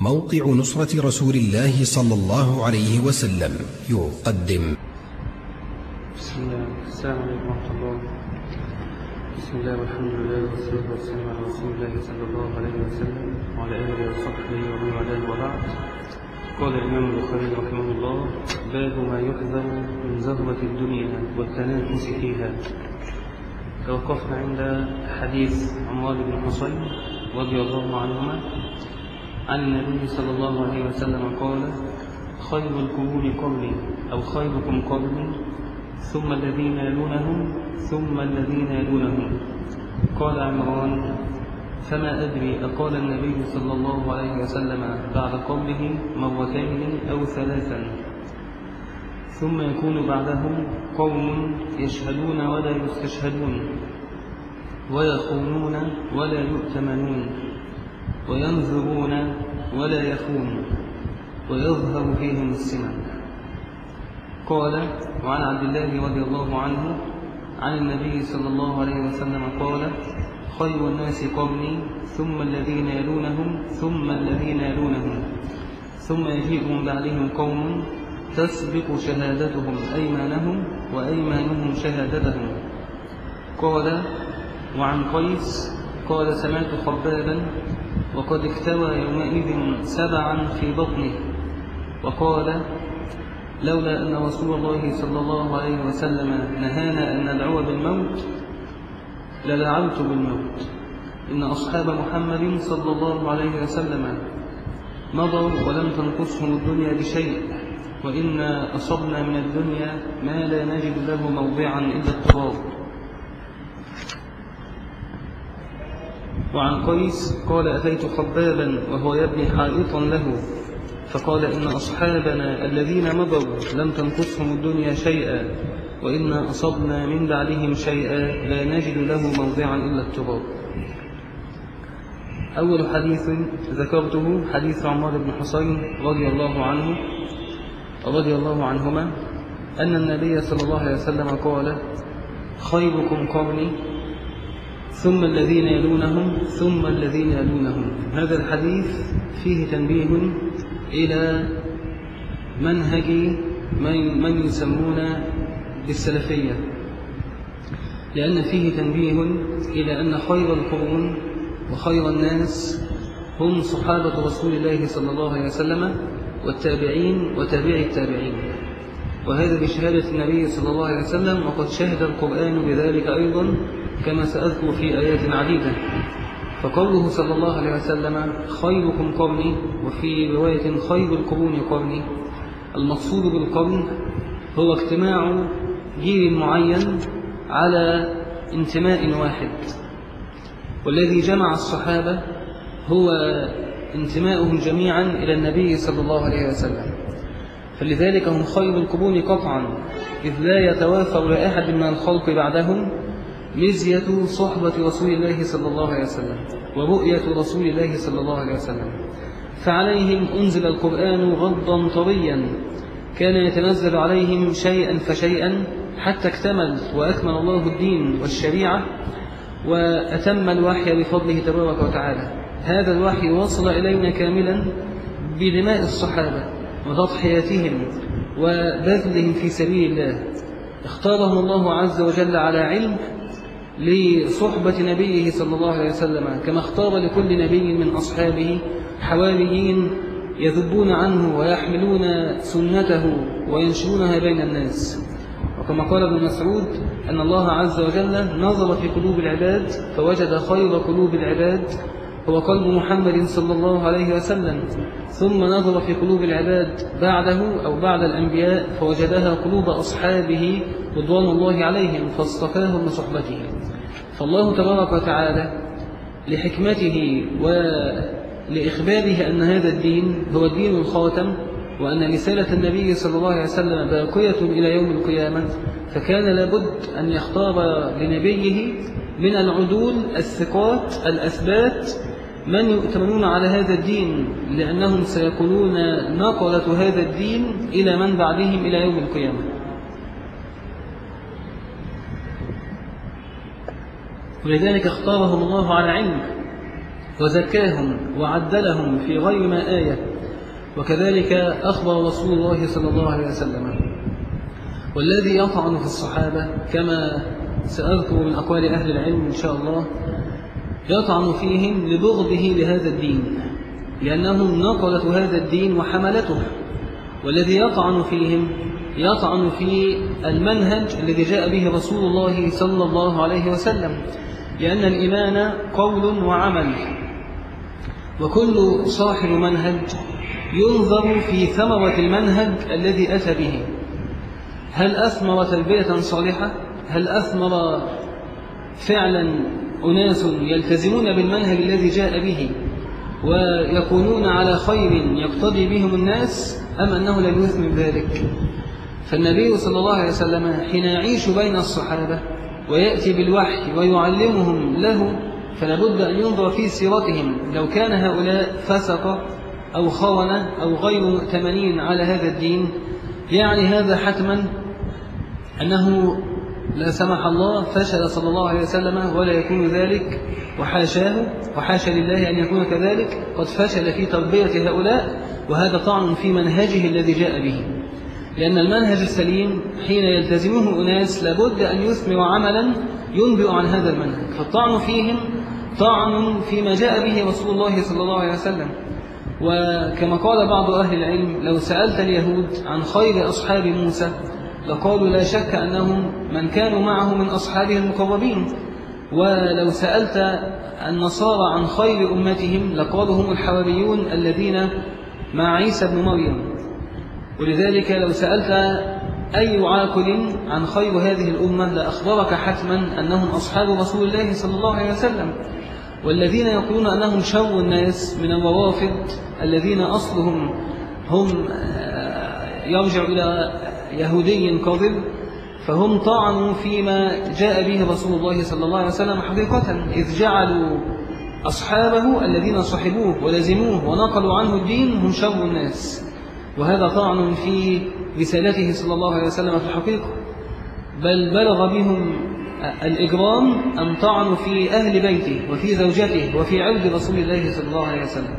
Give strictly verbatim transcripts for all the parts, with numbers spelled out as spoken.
موقع نصرة رسول الله صلى الله عليه وسلم يقدم. بسم الله. السلام عليكم ورحمة الله. بسم الله والحمد لله والصلاة والسلام على رسول الله صلى الله عليه وسلم وعلى آله وصحبه ومن والاه وبعد. قال الإمام البخاري رحمه الله: باب ما يحذر من زهرة الدنيا والتنافس فيها. توقفنا عند حديث عمار بن حصين رضي الله عنهما عن النبي صلى الله عليه وسلم قال: خير القرون قرني أو خيركم قرني ثم الذين يلونهم ثم الذين يلونهم. قال عمران: فما أدري أقال النبي صلى الله عليه وسلم بعد قوله مرتين أو ثلاثا. ثم يكون بعدهم قوم يشهدون ولا يستشهدون ويخونون ولا يؤتمنون وينذرون ولا يخون ويظهر فيهم السمن. قال: وعن عبد الله رضي الله عنه عن النبي صلى الله عليه وسلم قال: خير الناس قرني ثم الذين يلونهم ثم الذين يلونهم ثم يجيء من بعدهم قوم تسبق شهادتهم أيمانهم وأيمانهم شهادتهم. قال: وعن قيس قال: سمعت خبابا وقد اكتوى يومئذ سبعا في بطنه وقال: لولا أن رسول الله صلى الله عليه وسلم نهانا أن ندعو بالموت لدعوت بالموت. إن أصحاب محمد صلى الله عليه وسلم مضوا ولم تنقصهم الدنيا بشيء، وإنا أصبنا من الدنيا ما لا نجد له موضعا إلا التراب. وعن قيس قال: أتيت خبابا وهو يبني حائطا له فقال: إن أصحابنا الذين مضوا لم تنقصهم الدنيا شيئا، وإنا أصبنا من بعدهم شيئا لا نجد له موضعا إلا التراب. أول حديث ذكرته حديث عمار بن حصين رضي الله عنه رضي الله عنهما أن النبي صلى الله عليه وسلم قال: خيركم قرني ثم الذين يلونهم ثم الذين يلونهم. هذا الحديث فيه تنبيه إلى منهج من يسمون بالسلفية، لأن فيه تنبيه إلى أن خير القرون وخير الناس هم صحابة رسول الله صلى الله عليه وسلم والتابعين وتابعي التابعين، وهذا بشهادة النبي صلى الله عليه وسلم، وقد شهد القرآن بذلك أيضا كما سأذكر في آيات عديدة. فقوله صلى الله عليه وسلم: خيركم قرني، وفي رواية خير القرون قرني، المقصود بالقرن هو اجتماع جيل معين على انتماء واحد، والذي جمع الصحابة هو انتماؤهم جميعا إلى النبي صلى الله عليه وسلم، فلذلك هم خير القرون قطعا، إذ لا يتوافر لأحد من الخلق بعدهم مزية صحبة رسول الله صلى الله عليه وسلم ورؤية رسول الله صلى الله عليه وسلم. فعليهم أنزل القرآن غضا طريا، كان يتنزل عليهم شيئا فشيئا حتى اكتمل وأكمل الله الدين والشريعة وأتم الوحي بفضله تبارك وتعالى. هذا الوحي وصل إلينا كاملا بدماء الصحابة وتضحياتهم وبذلهم في سبيل الله. اختارهم الله عز وجل على علم لصحبة نبيه صلى الله عليه وسلم، كما اختار لكل نبي من أصحابه حواريين يذبون عنه ويحملون سنته وينشرونها بين الناس. وكما قال ابن مسعود أن الله عز وجل نظر في قلوب العباد فوجد خير قلوب العباد هو قلب محمد صلى الله عليه وسلم، ثم نظر في قلوب العباد بعده أو بعد الأنبياء فوجدها قلوب أصحابه رضوان الله عليهم فاصطفاهم لصحبته. فالله تبارك وتعالى لحكمته ولإخباره أن هذا الدين هو الدين الخاتم، وأن رسالة النبي صلى الله عليه وسلم باقية إلى يوم القيامة، فكان لابد أن يختار لنبيه من العدول الثقات الأثبات من يؤتمنون على هذا الدين، لأنهم سيكونون نقلة هذا الدين إلى من بعدهم إلى يوم القيامة. ولذلك اختارهم الله على علم، وزكاهم وعدلهم في غير ما آية. وكذلك أخبر رسول الله صلى الله عليه وسلم. والذي يطعن في الصحابة كما سأذكر من أقوال أهل العلم إن شاء الله يطعن فيهم لبغضه لهذا الدين، لأنهم نقلة هذا الدين وحملته. والذي يطعن فيهم يطعن في المنهج الذي جاء به رسول الله صلى الله عليه وسلم، لأن الإيمان قول وعمل، وكل صاحب منهج ينظر في ثمرة المنهج الذي أتى به، هل أثمر تربية صالحة؟ هل أثمر فعلا أناس يلتزمون بالمنهج الذي جاء به ويكونون على خير يقتدي بهم الناس، أم أنه لم يثمر ذلك؟ فالنبي صلى الله عليه وسلم حين يعيش بين الصحابة ويأتي بالوحي ويعلمهم له، فلابد أن ينظر في سيرتهم. لو كان هؤلاء فسق أو خونة أو غير تمنين على هذا الدين، يعني هذا حتما أنه لا سمح الله فشل صلى الله عليه وسلم، ولا يكون ذلك، وحاشاه وحاشا لله أن يكون كذلك، قد فشل في تربية هؤلاء، وهذا طعن في منهجه الذي جاء به. لأن المنهج السليم حين يلتزمه أناس لابد أن يثمر عملا ينبئ عن هذا المنهج، فالطعن فيهم طعن فيما جاء به رسول الله صلى الله عليه وسلم. وكما قال بعض أهل العلم: لو سألت اليهود عن خير أصحاب موسى لقالوا لا شك أنهم من كانوا معه من أصحابه المقربين، ولو سألت النصارى عن خير أمتهم لقالوا هم الحواريون الذين مع عيسى بن مريم. ولذلك لو سألت أي عاقل عن خير هذه الأمة لأخبرك حتما أنهم أصحاب رسول الله صلى الله عليه وسلم. والذين يقولون أنهم شر الناس من الروافض الذين أصلهم هم يرجع إلى يهودي كاذب، فهم طعنوا فيما جاء به رسول الله صلى الله عليه وسلم حقيقة، إذ جعلوا أصحابه الذين صحبوه ولزموه ونقلوا عنه الدين هم شر الناس، وهذا طعن في رسالته صلى الله عليه وسلم في الحقيقة. بل بلغ بهم الإجرام أن طعنوا في أهل بيته وفي زوجته وفي عرض رسول الله صلى الله عليه وسلم.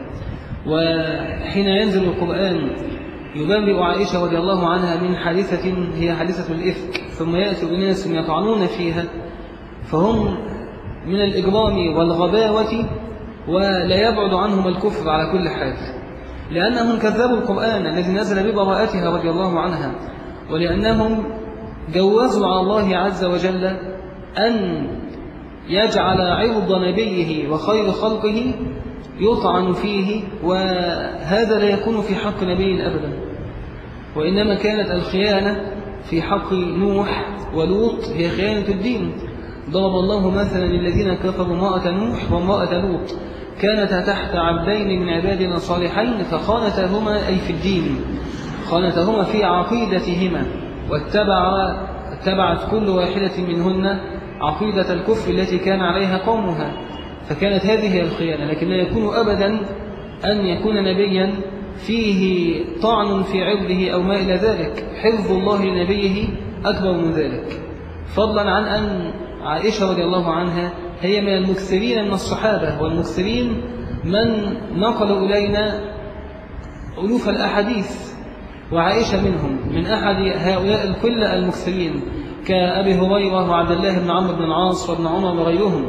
وحين ينزل القرآن يبرئ عائشة رضي الله عنها من حادثة هي حادثة الإفك، ثم يأتي أناس يطعنون فيها، فهم من الإجرام والغباوة ولا يبعد عنهم الكفر على كل حال، لأنهم كذبوا القرآن الذي نزل ببراءتها رضي الله عنها، ولأنهم جوزوا على الله عز وجل أن يجعل عرض نبيه وخير خلقه يطعن فيه، وهذا لا يكون في حق نبي أبدا، وإنما كانت الخيانة في حق نوح ولوط هي خيانة الدين. ضرب الله مثلا للذين كفروا امرأة نوح وامرأة لوط كانتا تحت عبدين من عبادنا صالحين فخانتاهما، أي في الدين، خانتاهما في عقيدتهما، واتبع اتبعت كل واحدة منهن عقيدة الكفر التي كان عليها قومها، فكانت هذه الخيانة. لكن لا يكون أبدا أن يكون نبيا فيه طعن في عرضه أو ما إلى ذلك، حفظ الله لنبيه أكبر من ذلك، فضلا عن أن عائشة رضي الله عنها هي من المكثرين من الصحابة، والمكثرين من نقلوا إلينا ألوف الأحاديث، وعائشة منهم، من أحد هؤلاء الكل المكثرين كأبي هريرة وعبد الله بن عمرو بن العاص وابن عمر وغيرهم.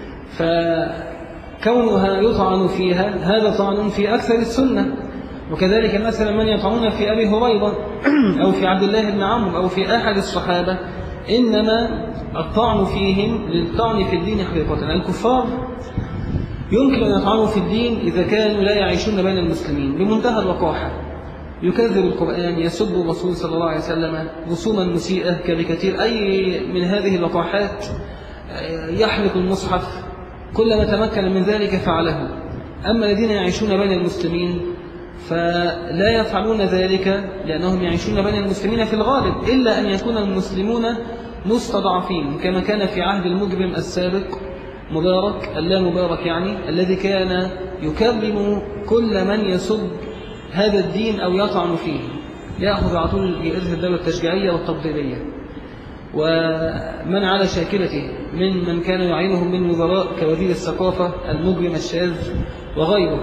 فكونها يطعن فيها هذا طعن في أكثر السنة. وكذلك مثلا من يطعنون في أبي هريرة أو في عبد الله بن عمرو أو في أحد الصحابة، إنما الطعن فيهم للطعن في الدين حقيقة. الكفار يمكن أن يطعنوا في الدين إذا كانوا لا يعيشون بين المسلمين بمنتهى الوقاحة، يكذب القرآن، يسب الرسول صلى الله عليه وسلم، رسوما مسيئة، كاريكاتير، أي من هذه الوقاحات، يحرق المصحف، كلما تمكن من ذلك فعله. أما الذين يعيشون بين المسلمين فلا يفعلون ذلك، لأنهم يعيشون بين المسلمين في الغالب، إلا أن يكون المسلمون مستضعفين، كما كان في عهد المجرم السابق مبارك، اللا مبارك يعني، الذي كان يكرم كل من يسب هذا الدين أو يطعن فيه، يأخذ على طول بإذن الدولة التشجيعية والتفضيلية. ومن على شاكلته من من كان يعينهم من وزراء كوزير الثقافة المجرم الشاذ وغيره.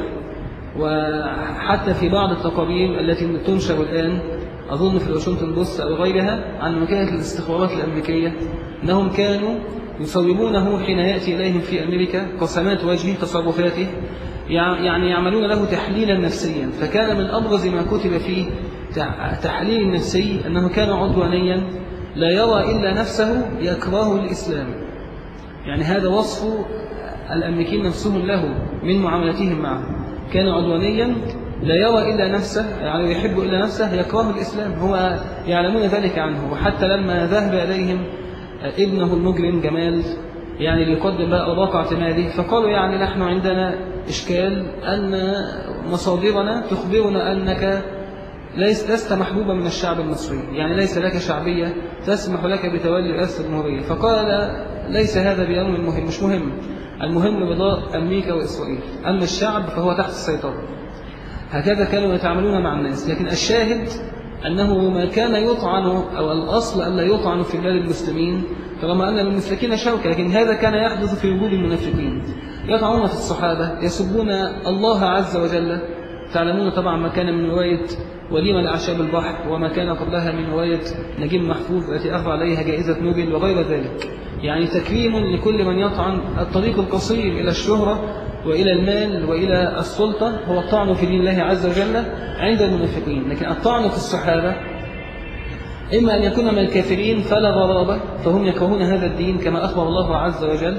وحتى في بعض التقارير التي تنشر الآن أظن في الواشنطن بوست أو غيرها عن مكانة الاستخبارات الأمريكية أنهم كانوا يصوبونه حين يأتي إليهم في أمريكا قسمات وجهه تصرفاته، يعني يعملون له تحليلا نفسيا. فكان من أبرز ما كتب فيه تحليل نفسي أنه كان عدوانيا لا يرى إلا نفسه يكره الإسلام. يعني هذا وصف الأمريكيين نفسهم له من معاملتهم معه، كان عدوانيا لا يرى إلا نفسه، يعني يحب إلا نفسه يكره الإسلام، هو يعلمون ذلك عنه. وحتى لما ذهب إليهم ابنه المجرم جمال يعني ليقدم بقى أوراق اعتماده، فقالوا يعني نحن عندنا إشكال أن مصادرنا تخبرنا أنك لست محبوبا من الشعب المصري، يعني ليس لك شعبية تسمح لك بتولي رئاسة الجمهورية. فقال ليس هذا بأمر مهم، مش مهم، المهم رضاء أمريكا وإسرائيل، أما الشعب فهو تحت السيطرة. هكذا كانوا يتعاملون مع الناس. لكن الشاهد أنه ما كان يطعن أو الأصل أن لا يطعن في بلاد المسلمين طالما أن للمشركين شوكة، لكن هذا كان يحدث في وجود المنافقين، يطعنون في الصحابة، يسبون الله عز وجل. تعلمون طبعا ما كان من رواية وليمة لأعشاب البحر وما كان قبلها من رواية نجيب محفوظ التي أخذ عليها جائزة نوبل وغير ذلك. يعني تكريم لكل من يطعن. الطريق القصير إلى الشهرة وإلى المال وإلى السلطة هو الطعن في دين الله عز وجل عند المنافقين. لكن الطعن في الصحابة إما أن يكون من الكافرين فلا غرابة، فهم يكرهون هذا الدين كما أخبر الله عز وجل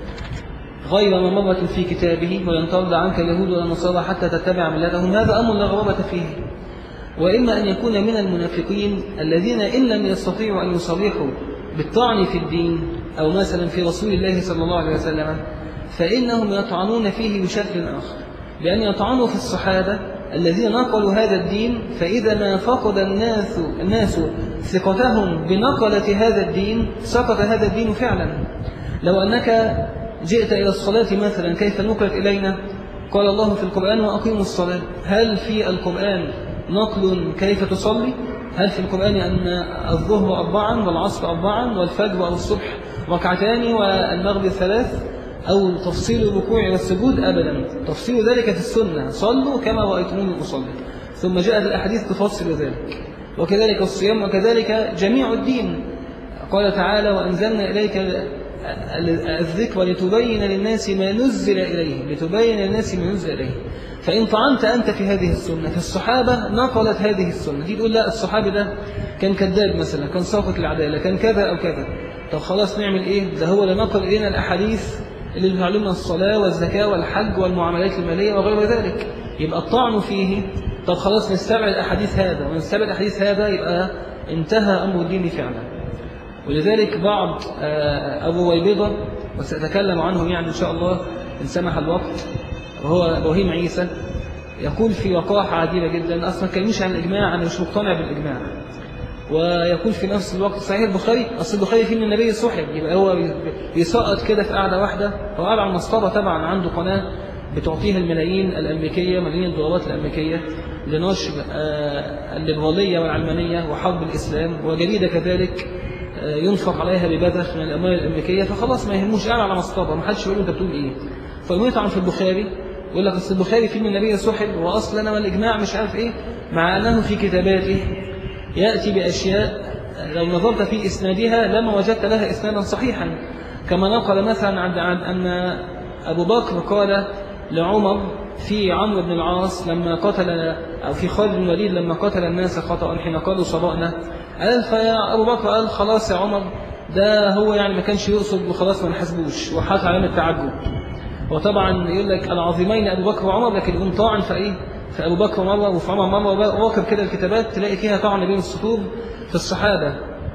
غير ممرة في كتابه ولن ترضى عنك اليهود ولا النصارى حتى تتبع ملتهم، هذا أمر لا غرابة فيه. وإما أن يكون من المنافقين الذين إن لم يستطيعوا أن يصرحوا بالطعن في الدين أو مثلا في رسول الله صلى الله عليه وسلم، فإنهم يطعنون فيه بشكل آخر، بأن يطعنوا في الصحابة الذين نقلوا هذا الدين. فإذا ما فقد الناس الناس ثقتهم بنقلة هذا الدين سقط هذا الدين فعلا. لو أنك جئت إلى الصلاة مثلا كيف نقلت إلينا؟ قال الله في القرآن وأقيموا الصلاة. هل في القرآن نقل كيف تصلي؟ هل في القرآن أن الظهر أربعا والعصر أربعا والفجر أو الصبح ركعتان والمغرب ثلاث أو تفصيل الركوع والسجود؟ أبدا، تفصيل ذلك في السنة، صلوا كما رأيتموني أصلي. ثم جاءت الأحاديث تفصل ذلك. وكذلك الصيام وكذلك جميع الدين. قال تعالى وأنزلنا إليك الذكر لتبين للناس ما نزل إليه، لتبين للناس ما نزل إليه. فإن طعنت أنت في هذه السنة، في الصحابة نقلت هذه السنة، دي تقول لا الصحابي ده كان كذاب مثلا، كان ساقط العدالة، كان كذا أو كذا. طب خلاص نعمل إيه؟ ده هو اللي نقل إلينا الأحاديث اللي بتعلمنا الصلاة والزكاة والحج والمعاملات المالية وغير ذلك، يبقى الطعن فيه. طب خلاص نستبعد الأحاديث هذا ونستبعد الأحاديث هذا، يبقى انتهى أمر الدين فعلا. ولذلك بعض أبو ويبيضة وسأتكلم عنه يعني إن شاء الله إن سمح الوقت، وهو إبراهيم عيسى، يقول في وقاحة عجيبة جدا، أصلا كلمش عن الإجماع، أنا مش مقتنع بالإجماع. ويقول في نفس الوقت صحيح البخاري، أصل البخاري فيه من النبي سحب، يبقى هو بيسقط كده في قاعدة واحدة. هو قاعد على المسطرة طبعا، عنده قناة بتعطيها الملايين الأمريكية، ملايين الدولارات الأمريكية لنشر الليبرالية والعلمانية وحرب الإسلام، وجريدة كذلك ينفق عليها ببذخ من الأموال الأمريكية. فخلاص ما يهموش، قاعد على مسطرة، ما حدش يقول له أنت بتقول إيه. فالمطعن في البخاري يقول لك أصل البخاري فيه من النبي سحب، وأصل أنا والإجماع مش عارف إيه، مع أنه في كتاباته يأتي بأشياء لو نظرت في إسنادها لما وجدت لها إسنادا صحيحا. كما نقل مثلا عن أن أبو بكر قال لعمر في عمرو بن العاص لما قتل، أو في خالد بن الوليد لما قتل الناس خطأ حين قالوا صبأنا، قال فيا أبو بكر قال خلاص يا عمر ده هو يعني ما كانش يقصد وخلاص ما نحسبوش، وحاط علامة التعجب. وطبعا يقول لك العظيمين أبو بكر وعمر، لكن يقوم طاعن في إيه؟ في أبو بكر مرة وفي عمر مرة، وواكب كده الكتابات تلاقي فيها طعن بين السطور في الصحابة.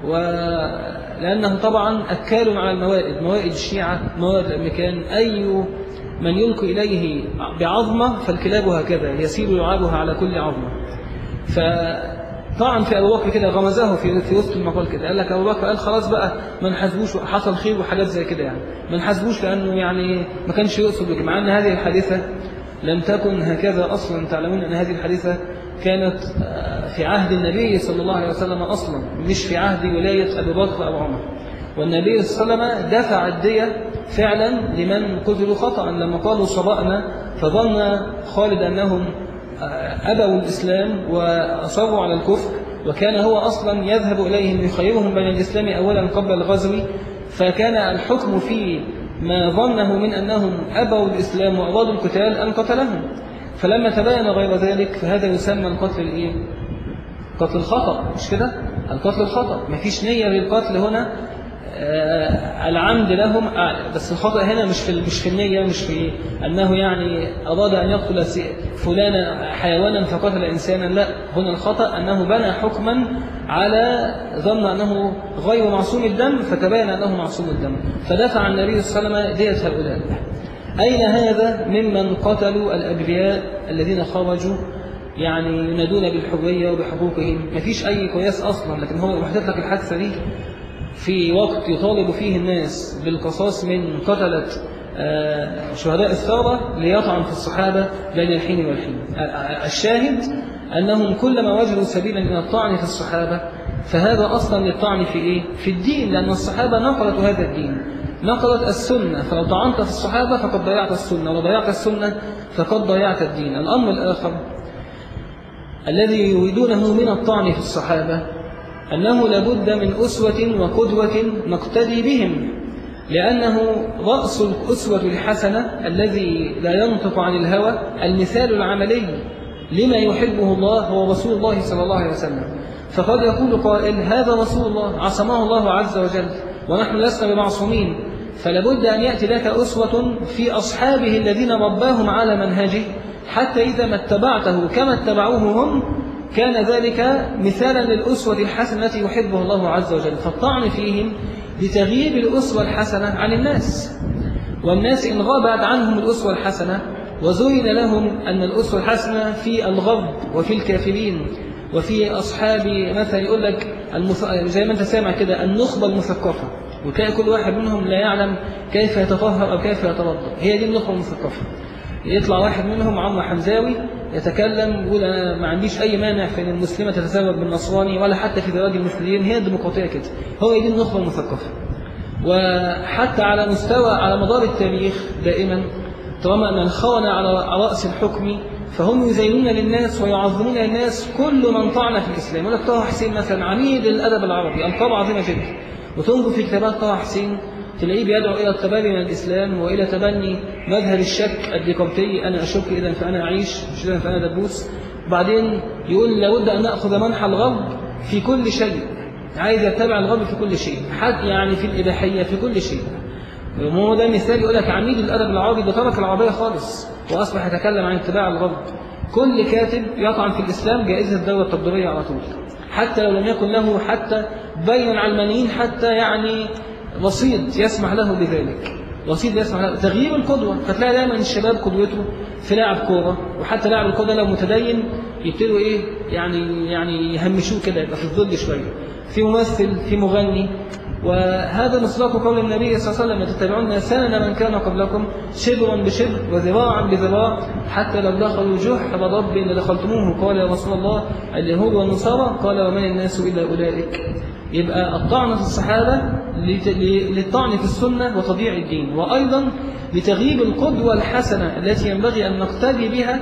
ولأنه طبعا أكالوا على الموائد، موائد الشيعة، موائد الأمريكان، أي من يلقي إليه بعظمة فالكلاب هكذا يسير يعابها على كل عظمة. فطعن في أبو بكر كده، غمزه في في وسط المقال كده، قال لك أبو بكر قال خلاص بقى ما نحاسبوش، حصل خير وحاجات زي كده، يعني ما نحاسبوش لأنه يعني ما كانش يقصد بك، مع أن هذه الحادثة لم تكن هكذا أصلا. تعلمون أن هذه الحادثة كانت في عهد النبي صلى الله عليه وسلم أصلا، مش في عهد ولاية أبي بكر أو عمر. والنبي صلى الله عليه وسلم دفع الدية فعلا لمن قتلوا خطأ، لما قالوا صبأنا فظن خالد أنهم أبوا الإسلام وأصروا على الكفر، وكان هو أصلا يذهب إليهم يخيرهم بين الإسلام أولا قبل الغزو، فكان الحكم في ما ظنه من أنهم أبوا الإسلام وأرادوا القتال أن قتلهم. فلما تبين غير ذلك فهذا يسمى القتل الإيه؟ قتل الخطأ، مش كده؟ القتل الخطأ، ما فيش نية للقتل هنا، آه العمد لهم، آه بس الخطأ هنا مش في مش في النية، مش في أنه يعني أراد أن يقتل فلانا حيوانا فقتل إنسانا، لا، هنا الخطأ أنه بنى حكما على ظن أنه غير معصوم الدم فتبين أنه معصوم الدم، فدفع النبي صلى الله عليه وسلم دية هؤلاء. أين هذا ممن قتلوا الأبرياء الذين خرجوا يعني ينادون بالحرية وبحقوقهم؟ ما فيش أي قياس أصلا، لكن هو وحدت لك الحادثة دي في وقت يطالب فيه الناس بالقصاص من قتلة شهداء الثورة ليطعن في الصحابة بين الحين والحين. الشاهد أنهم كلما وجدوا سبيلا إلى الطعن في الصحابة فهذا أصلا للطعن في إيه؟ في الدين، لأن الصحابة نقلت هذا الدين، نقلت السنة، فلو طعنت في الصحابة فقد ضيعت السنة، ولو ضيعت السنة فقد ضيعت الدين. الأمر الآخر الذي يريدونه من الطعن في الصحابة أنه لابد من أسوة وقدوة نقتدي بهم، لأنه رأس الأسوة الحسنة الذي لا ينطق عن الهوى، المثال العملي لما يحبه الله هو رسول الله صلى الله عليه وسلم. فقد يقول قائل هذا رسول الله عصمه الله عز وجل ونحن لسنا بمعصومين، فلابد أن يأتي لك أسوة في أصحابه الذين رباهم على منهجه، حتى إذا ما اتبعته كما اتبعوه هم كان ذلك مثالا للأسوة الحسنة التي يحبه الله عز وجل. فالطعن فيهم لتغييب الأسوة الحسنة عن الناس، والناس إن غابت عنهم الأسوة الحسنة وزين لهم أن الأسوة الحسنة في الغرب وفي الكافرين وفي أصحاب مثلا يقول لك المث... زي ما أنت سامع كده النخبة المثقفة، وتلاقي كل واحد منهم لا يعلم كيف يتطهر أو كيف يتوضأ، هي دي النخبة المثقفة. يطلع واحد منهم عمرو حمزاوي يتكلم يقول أنا ما عنديش أي مانع في أن المسلمة تتزوج بالنصراني ولا حتى في زواج المثليين، هي الديمقراطية كده، هو دي النخبة المثقفة. وحتى على مستوى على مدار التاريخ دائما طالما من خون على رأس الحكم فهم يزينون للناس ويعظمون للناس كل من طعن في الإسلام. يقول لك طه حسين مثلا عميد الأدب العربي، ألقاب عظيمة جدا، وتنظر في كتابات طه حسين تلاقيه بيدعو إلى التبري من الإسلام وإلى تبني مذهب الشك الديكارتي، أنا أشك إذا فأنا أعيش، مش إذا فأنا دبوس. وبعدين يقول لابد أن نأخذ منحى الغرب في كل شيء، عايز يتبع الغرب في كل شيء، حتى يعني في الإباحية في كل شيء. وهو ده مثال يقول لك عميد الأدب العربي ده ترك العربية خالص وأصبح يتكلم عن اتباع الغرب. كل كاتب يطعن في الإسلام جائزة الدولة التقديرية على طول، حتى لو لم يكن له حتى بين علمانيين حتى يعني وسيط يسمح له بذلك، وسيط يسمح له تغيير القدوة. فتلاقي دائما الشباب قدوته في لاعب كورة، وحتى لاعب الكورة لو متدين يبتدوا إيه يعني يعني يهمشوه كده، يبقى في الظل شوية، في ممثل، في مغني. وهذا مصداق قول النبي صلى الله عليه وسلم تتبعون سنن من كان قبلكم شبرا بشبر وذراعا بذراع حتى لو دخلوا جحر رب لدخلتموه. قال يا رسول الله اليهود والنصارى؟ قال ومن الناس إلا أولئك. يبقى الطعن في الصحابة للطعن في السنة وتضييع الدين، وأيضا لتغييب القدوة الحسنة التي ينبغي أن نقتدي بها،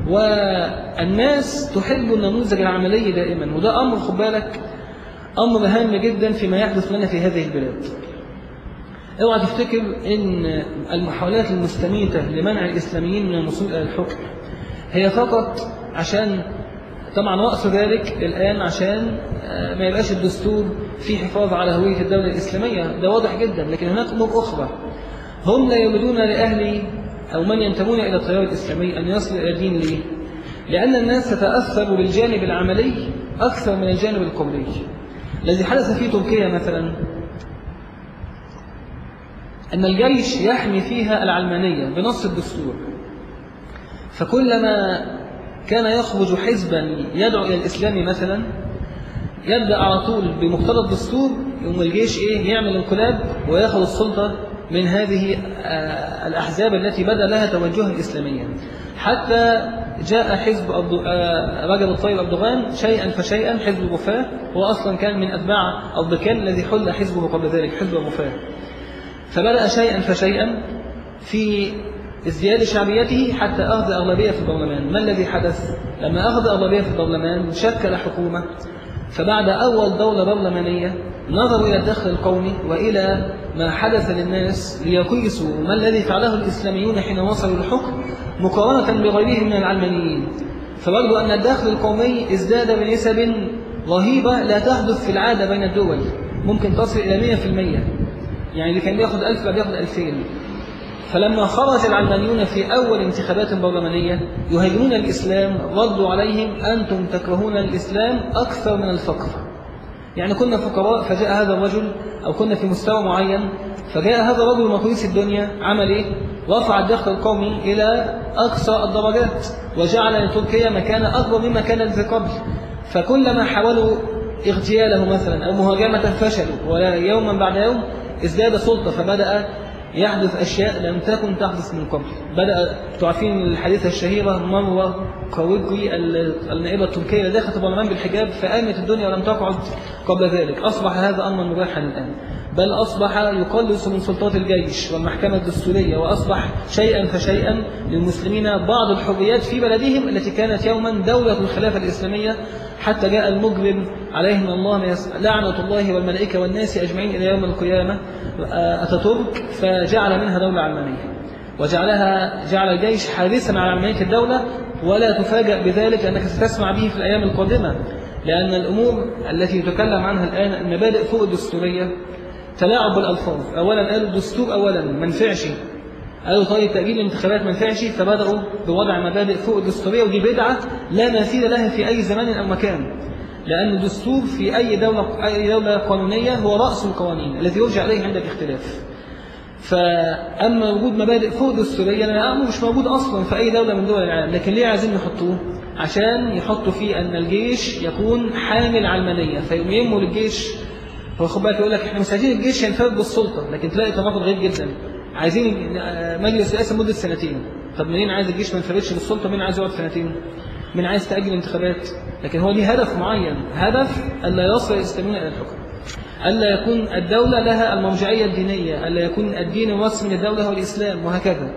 والناس تحب النموذج العملي دائما. وده أمر خد بالك أمر هام جدا فيما يحدث لنا في هذه البلاد. اوعى تفتكر ان المحاولات المستميتة لمنع الإسلاميين من الوصول إلى الحكم هي فقط عشان طبعا رأس ذلك الآن عشان ما يبقاش الدستور في حفاظ على هوية الدولة الإسلامية، ده واضح جدا. لكن هناك أمور أخرى، هم لا يريدون لأهل أو من ينتمون إلى التيار الإسلامي أن يصل إلى الدين. ليه؟ لأن الناس تتأثر بالجانب العملي أكثر من الجانب القولي. الذي حدث في تركيا مثلا أن الجيش يحمي فيها العلمانية بنص الدستور، فكلما كان يخرج حزبا يدعو إلى الإسلام مثلا يبدأ على طول بمقتضى الدستور، يوم الجيش إيه يعمل انقلاب ويأخذ السلطة من هذه الأحزاب التي بدأ لها توجها إسلاميا، حتى جاء حزب رجب الطيب أردوغان شيئا فشيئا. حزب الوفاة هو أصلا كان من أتباع الضكان الذي حل حزبه قبل ذلك، حزب الوفاة. فبدأ شيئا فشيئا في ازدياد شعبيته حتى أخذ أغلبية في البرلمان. ما الذي حدث؟ لما أخذ أغلبية في البرلمان شكل حكومة. فبعد أول دولة برلمانية نظروا إلى الدخل القومي وإلى ما حدث للناس ليقيسوا ما الذي فعله الإسلاميون حين وصلوا للحكم مقارنة بغيرهم من العلمانيين. فوجدوا أن الدخل القومي ازداد بنسب رهيبة لا تحدث في العادة بين الدول، ممكن تصل إلى مئة في المئة. يعني اللي كان بياخد ألف بقى بياخد ألفين. فلما خرج العلمانيون في أول انتخابات برلمانية يهاجمون الإسلام ردوا عليهم: أنتم تكرهون الإسلام أكثر من الفقر. يعني كنا فقراء فجاء هذا الرجل، أو كنا في مستوى معين فجاء هذا الرجل مقيس الدنيا، عمل إيه؟ رفع الدخل القومي إلى أقصى الدرجات وجعل لتركيا مكانة أكبر مما كانت قبل. فكلما حاولوا اغتياله مثلا أو مهاجمة فشلوا، ولا يوما بعد يوم ازداد سلطة. فبدأ يحدث أشياء لم تكن تحدث من قبل. بدأ تعرفين الحديثة الشهيرة مروة كويكوي النائبة التركية اللي دخلت البرلمان بالحجاب فقامت الدنيا ولم تقعد قبل ذلك. أصبح هذا أمرا مباحا الآن، بل أصبح يقلص من سلطات الجيش والمحكمة الدستورية، وأصبح شيئا فشيئا للمسلمين بعض الحريات في بلدهم التي كانت يوما دولة الخلافة الإسلامية، حتى جاء المجرم عليه من الله لعنة الله والملائكة والناس أجمعين إلى يوم القيامة أتاتورك، فجعل منها دولة علمانية وجعلها جعل الجيش حارسا على علمانية الدولة. ولا تفاجأ بذلك أنك ستسمع به في الأيام القادمة، لأن الأمور التي يتكلم عنها الآن المبادئ فوق الدستورية تلاعب بالألفاظ. أولا قالوا الدستور أولا ما نفعش، قالوا طيب تأجيل الانتخابات ما نفعش، فبدأوا بوضع مبادئ فوق الدستورية، ودي بدعة لا مثيل لها في أي زمان أو مكان، لأن الدستور في أي دولة أي دولة قانونية هو رأس القوانين الذي يرجع إليه عند الاختلاف. فأما وجود مبادئ فوق الدستورية أنا مش موجود أصلا في أي دولة من دول العالم. لكن ليه عايزين يحطوه؟ عشان يحطوا فيه أن الجيش يكون حامل علمانية، فيقوم يموا للجيش. هو خد بالك يقول لك احنا مش عايزين الجيش ينفرد بالسلطة، لكن تلاقي تناقض غريب جدا. عايزين مجلس رئاسة مدة سنتين. طب منين عايز الجيش ما ينفردش بالسلطة؟ مين عايز يقعد سنتين؟ مين عايز تأجل الانتخابات؟ لكن هو ليه هدف معين، هدف ألا يصل الإسلاميون إلى الحكم، ألا يكون الدولة لها المرجعية الدينية، ألا يكون الدين الرسمي للدولة هو الإسلام، وهكذا.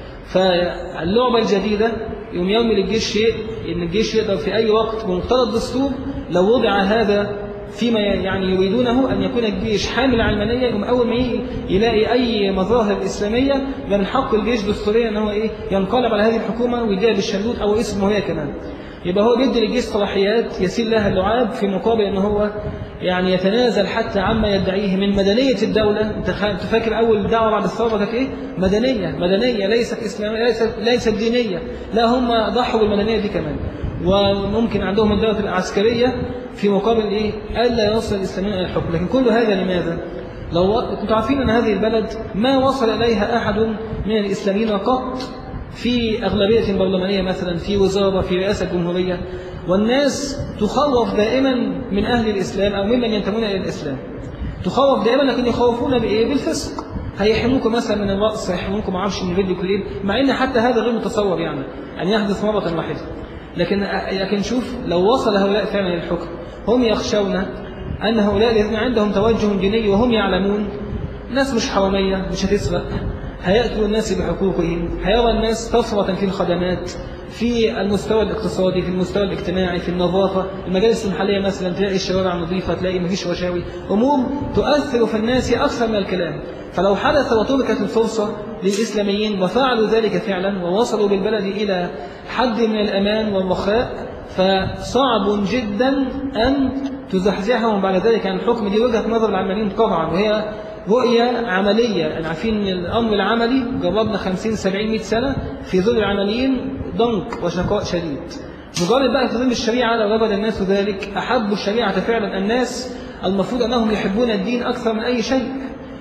فاللعبة الجديدة يوم يوم للجيش شيء، إن الجيش يقدر في أي وقت بمقتضى الدستور لو وضع هذا فيما يعني يريدونه أن يكون الجيش حامل علمانية، يوم أول ما يلاقي أي مظاهر إسلامية من حق الجيش دستوريا أنه إيه ينقلب على هذه الحكومة ويديها بالشلوت أو اسمه هي كمان. يبقى هو بيدي للجيش صلاحيات يسير لها اللعاب في مقابل أنه هو يعني يتنازل حتى عما يدعيه من مدنية الدولة. أنت فاكر أول دعوة بعد الثورة كانت إيه؟ مدنية، مدنية ليست إسلامية، ليست ليست دينية. لا، هم ضحوا بالمدنية دي كمان، وممكن عندهم الدولة العسكرية في مقابل إيه؟ ألا يوصل الإسلاميين إلى الحكم. لكن كل هذا لماذا؟ لو كنتم عارفين أن هذه البلد ما وصل إليها أحد من الإسلاميين قط في أغلبية برلمانية، مثلا في وزارة، في رئاسة جمهورية، والناس تخوف دائما من أهل الإسلام أو ممن ينتمون إلى الإسلام، تخوف دائما، لكن يخوفون بإيه؟ بالفسق. هيحموكم مثلا من الرأس، هيحموكم ما عارفش من فيديو كليب، مع إن حتى هذا غير متصور يعني أن يحدث مرة واحدة. لكن لكن شوف لو وصل هؤلاء فعلا للحكم، هم يخشون أن هؤلاء الذين عندهم توجه ديني وهم يعلمون ناس مش حرامية، مش هتسرق، هيأتوا الناس بحقوقهم، هيرى الناس طفرة في الخدمات، في المستوى الاقتصادي، في المستوى الاجتماعي، في النظافة، المجالس المحلية مثلا تلاقي الشوارع نظيفة، تلاقي مفيش رشاوي، أمور تؤثر في الناس أكثر من الكلام. فلو حدث وتركت الفرصة للإسلاميين وفعلوا ذلك فعلا ووصلوا بالبلد إلى حد من الأمان والرخاء، فصعب جدا أن تزحزحهم بعد ذلك عن الحكم. دي وجهة نظر العلمانيين طبعا، وهي رؤية عملية. يعني عارفين الأمر العملي جربنا خمسين سبعين مئة سنة في ظل العمليين ضنك وشقاء شديد. مجرد بقى في ظل الشريعة لو رفض الناس ذلك، أحبوا الشريعة فعلا. الناس المفروض أنهم يحبون الدين أكثر من أي شيء،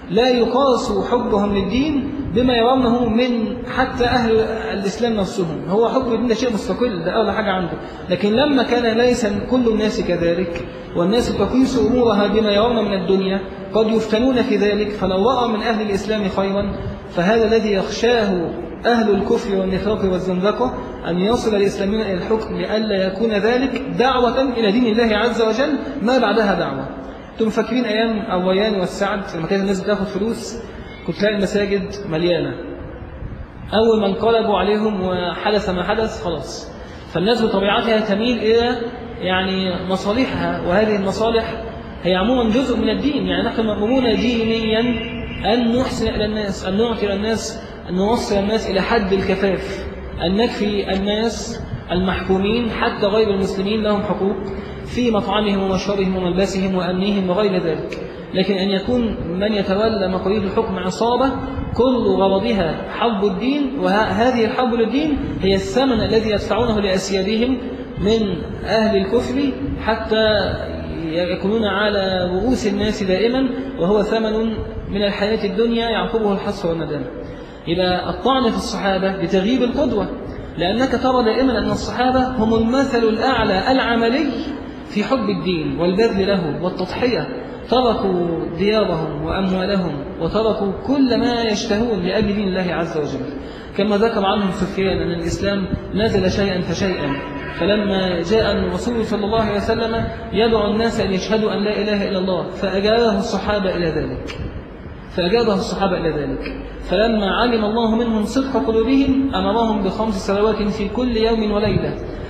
لا يقاس حبهم للدين بما يرونه من حتى أهل الإسلام نفسهم. هو حب الدين ده شيء مستقل، ده أول حاجة عنده. لكن لما كان ليس كل الناس كذلك، والناس تقيس أمورها بما يرون من الدنيا، قد يفتنون في ذلك. فلو رأى من أهل الإسلام خيرا، فهذا الذي يخشاه أهل الكفر والنفاق والزندقة، أن يصل الإسلاميون إلى الحكم لئلا يكون ذلك دعوة إلى دين الله عز وجل ما بعدها دعوة. أنتم فاكرين أيام الريان والسعد لما كانت الناس بتاخد فلوس، كنت تلاقي المساجد مليانة. أول ما انقلبوا عليهم وحدث ما حدث خلاص، فالناس بطبيعتها تميل إلى يعني مصالحها، وهذه المصالح هي عموما جزء من الدين. يعني نحن مأمورون دينيا أن نحسن إلى الناس، أن نعطي الناس، أن نوصل الناس إلى حد الكفاف، أن نكفي الناس المحكومين حتى غير المسلمين لهم حقوق في مطعمهم ومشربهم وملبسهم وأمنهم وغير ذلك. لكن أن يكون من يتولى مقاليد الحكم عصابة كل غرضها حب الدين، وهذه الحب للدين هي الثمن الذي يدفعونه لأسيادهم من أهل الكفر حتى يكونون على رؤوس الناس دائما، وهو ثمن من الحياة الدنيا يعقبه الحسرة والندامة. يبقى الطعن في الصحابة بتغييب القدوة، لأنك ترى دائما أن الصحابة هم المثل الأعلى العملي في حب الدين والبذل له والتضحية. تركوا ديارهم وأموالهم وتركوا كل ما يشتهون لأجل دين الله عز وجل. كما ذكر عنهم سفيان أن الإسلام نزل شيئا فشيئا، فلما جاء الرسول صلى الله عليه وسلم يدعو الناس أن يشهدوا أن لا إله إلا الله، فأجابه الصحابة إلى ذلك فأجابه الصحابة إلى ذلك فلما علم الله منهم صدق قلوبهم أمرهم بخمس صلوات في كل يوم وليلة،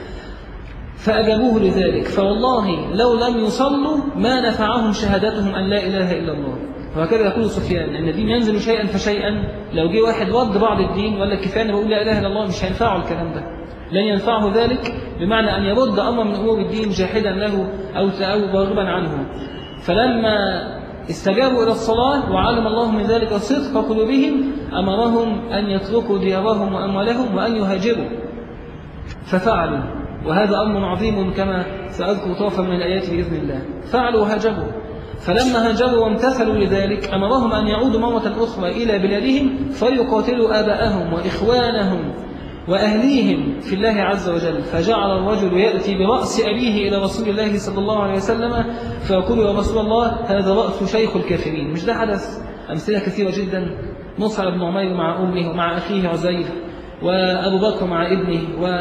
فأجابوه لذلك. فوالله لو لم يصلوا ما نفعهم شهادتهم أن لا إله إلا الله. وهكذا يقول سفيان أن الدين ينزل شيئا فشيئا. لو جه واحد رد بعض الدين ولا كفاية بيقول لا إله إلا الله، مش هينفعه الكلام ده، لن ينفعه ذلك، بمعنى أن يرد أمر من أمور الدين جاحدا له أو راغبا عنه. فلما استجابوا إلى الصلاة وعلم الله من ذلك صدق قلوبهم أمرهم أن يتركوا ديارهم وأموالهم وأن يهاجروا، ففعلوا. وهذا أمر عظيم كما سأذكر طرفا من الآيات بإذن الله. فعلوا وهاجروا، فلما هاجروا وامتثلوا لذلك أمرهم أن يعودوا مرة أخرى إلى بلادهم فيقاتلوا آباءهم وإخوانهم وأهليهم في الله عز وجل. فجعل الرجل يأتي برأس أبيه إلى رسول الله صلى الله عليه وسلم فيقول يا رسول الله هذا رأس شيخ الكافرين. مش ده حدث؟ أمثلة كثيرة جدا. مصعب بن عمير مع أمه ومع أخيه عزير، وأبو بكر مع ابنه،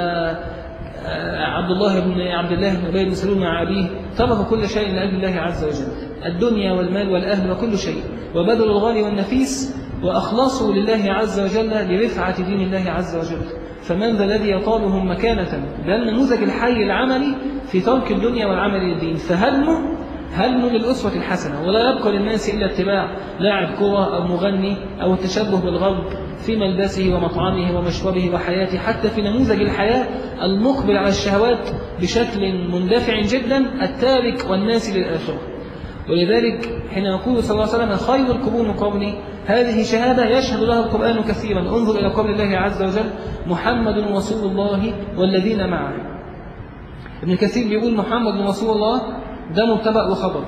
وعبد الله بن عبد الله بن أبي بن سلول مع أبيه، تركوا كل شيء لأجل الله عز وجل، الدنيا والمال والأهل وكل شيء، وبذلوا الغالي والنفيس وأخلصوا لله عز وجل لرفعة دين الله عز وجل. فمن ذا الذي يطالهم مكانة؟ ده النموذج الحي العملي في ترك الدنيا والعمل للدين. فهدمه هدمه للأسوة الحسنة، ولا يبقى للناس إلا اتباع لاعب كرة أو مغني أو التشبه بالغرب في ملبسه ومطعمه ومشربه وحياته، حتى في نموذج الحياة المقبل على الشهوات بشكل مندفع جدا التارك والناس للآخرة. ولذلك حين يقول صلى الله عليه وسلم خير القرون قرني، هذه شهادة يشهد لها القرآن كثيرا. انظر إلى قول الله عز وجل محمد رسول الله والذين معه. ابن كثير بيقول محمد رسول الله ده مبتدأ وخبر،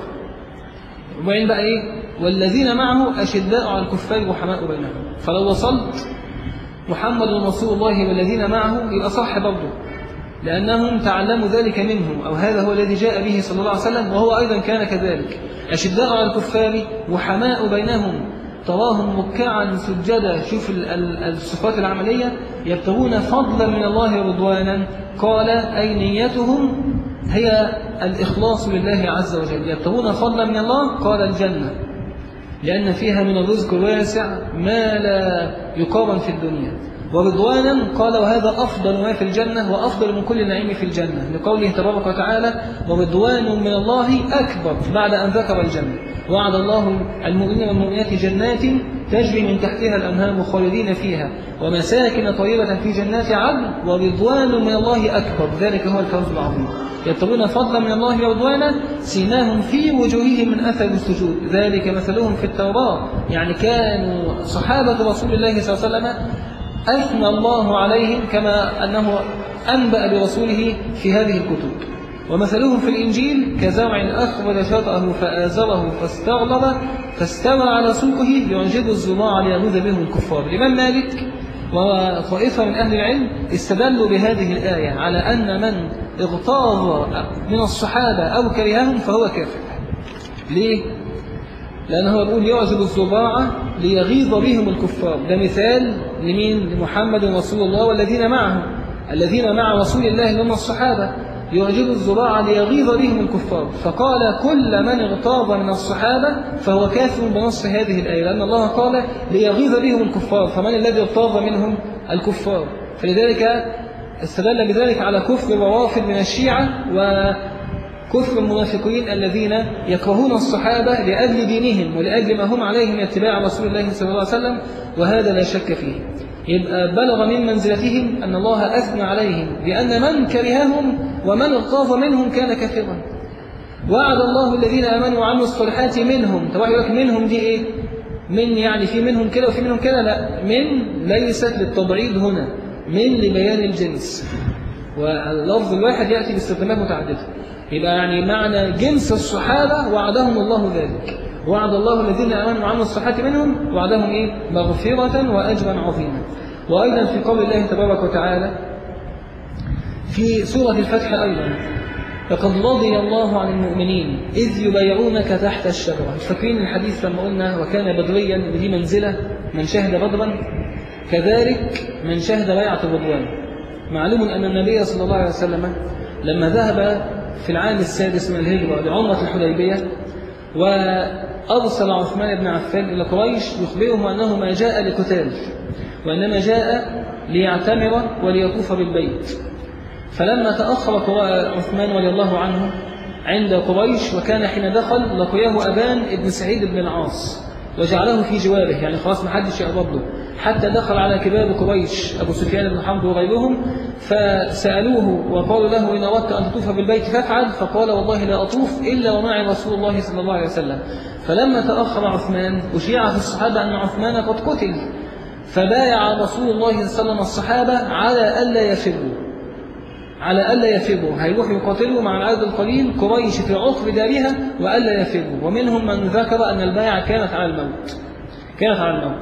وبعدين بقى ايه والذين معه أشداء على الكفار وحماء بينهم. فلو وصلت محمد رسول الله والذين معه يبقى صح برضه، لأنهم تعلموا ذلك منه، أو هذا هو الذي جاء به صلى الله عليه وسلم، وهو أيضا كان كذلك. أشداء على الكفار وحماء بينهم، تراهم ركعا سجدا. شوف الصفات العملية، يبتغون فضلا من الله ورضوانا. قال أي نيتهم هي الإخلاص لله عز وجل، يبتغون فضلا من الله. قال الجنة، لأن فيها من الرزق الواسع ما لا يقارن في الدنيا. ورضوانا قال وهذا أفضل ما في الجنة وأفضل من كل نعيم في الجنة، لقوله تبارك وتعالى ورضوان من الله أكبر بعد أن ذكر الجنة. وعد الله المؤمنين والمؤمنات جنات تجري من تحتها الأنهار خالدين فيها ومساكن طيبة في جنات عدن ورضوان من الله أكبر، ذلك هو الفوز العظيم. يبتغون فضلا من الله ورضوانا سيماهم في وجوههم من أثر السجود ذلك مثلهم في التوراة. يعني كانوا صحابة رسول الله صلى الله عليه وسلم أثنى الله عليهم كما أنه أنبأ برسوله في هذه الكتب. ومثلهم في الإنجيل كزرع أخرج شطأه فآزره فاستغلظ فاستوى على سوقه يعجب الزراع ليغيظ به الكفار. الإمام مالك وطائفة من أهل العلم استدلوا بهذه الآية على أن من اغتاظ من الصحابة أو كرههم فهو كافر. ليه؟ لأنه يقول يعجب الزراع ليغيظ بهم الكفار. ده مثال لمين؟ لمحمد رسول الله والذين معه، الذين مع رسول الله هم الصحابة. يعجب الزراع ليغيظ بهم الكفار، فقال كل من اغتاظ من الصحابة فهو كافر بنص هذه الآية، لأن الله قال ليغيظ بهم الكفار، فمن الذي اغتاظ منهم؟ الكفار. فلذلك استدل بذلك على كفر الروافض من الشيعة وكفر المنافقين الذين يكرهون الصحابة لأجل دينهم ولأجل ما هم عليه من اتباع رسول الله صلى الله عليه وسلم، وهذا لا شك فيه. يبقى بلغ من منزلتهم أن الله أثنى عليهم بأن من كرههم ومن اغتاظ منهم كان كافرا. وعد الله الذين آمنوا وعملوا الصالحات منهم. طبعا يقول لك منهم دي إيه؟ من يعني في منهم كده وفي منهم كده؟ لا، من ليست للتبعيض هنا، من لبيان الجنس، واللفظ الواحد يأتي باستخدامات متعددة. يبقى يعني معنى جنس الصحابة وعدهم الله ذلك. وعد الله الذين آمنوا وعملوا الصالحات منهم وعدهم إيه؟ مغفرة وأجرا عظيما. وأيضا في قول الله تبارك وتعالى في سورة الفتح أيضا لقد رضي الله عن المؤمنين إذ يبايعونك تحت الشجرة. فاكرين الحديث لما قلنا وكان بدريا ذي منزلة من شهد بدرا، كذلك من شهد بيعة الرضوان. معلوم أن النبي صلى الله عليه وسلم لما ذهب في العام السادس من الهجرة لعمرة الحديبية وأرسل عثمان بن عفان إلى قريش يخبرهم أنه ما جاء لقتال، وإنما جاء ليعتمر وليطوف بالبيت. فلما تأخر عثمان رضي الله عنه عند قريش، وكان حين دخل لقيه أبان ابن سعيد بن العاص وجعله في جواره، يعني خلاص ما حدش يقرب له، حتى دخل على كبار قريش أبو سفيان بن حرب وغيرهم فسألوه وقالوا له إن أردت أن تطوف بالبيت فافعل، فقال والله لا أطوف إلا ومعي رسول الله صلى الله عليه وسلم. فلما تأخر عثمان أشيع في الصحابة أن عثمان قد قتل، فبايع رسول الله صلى الله عليه وسلم الصحابة على ألا يفروا، على ألا يفروا، هيروحوا يقاتلوا مع العدد القليل قريش في عقر دارها وألا يفروا. ومنهم من ذكر أن البيعة كانت على الموت، كانت على الموت.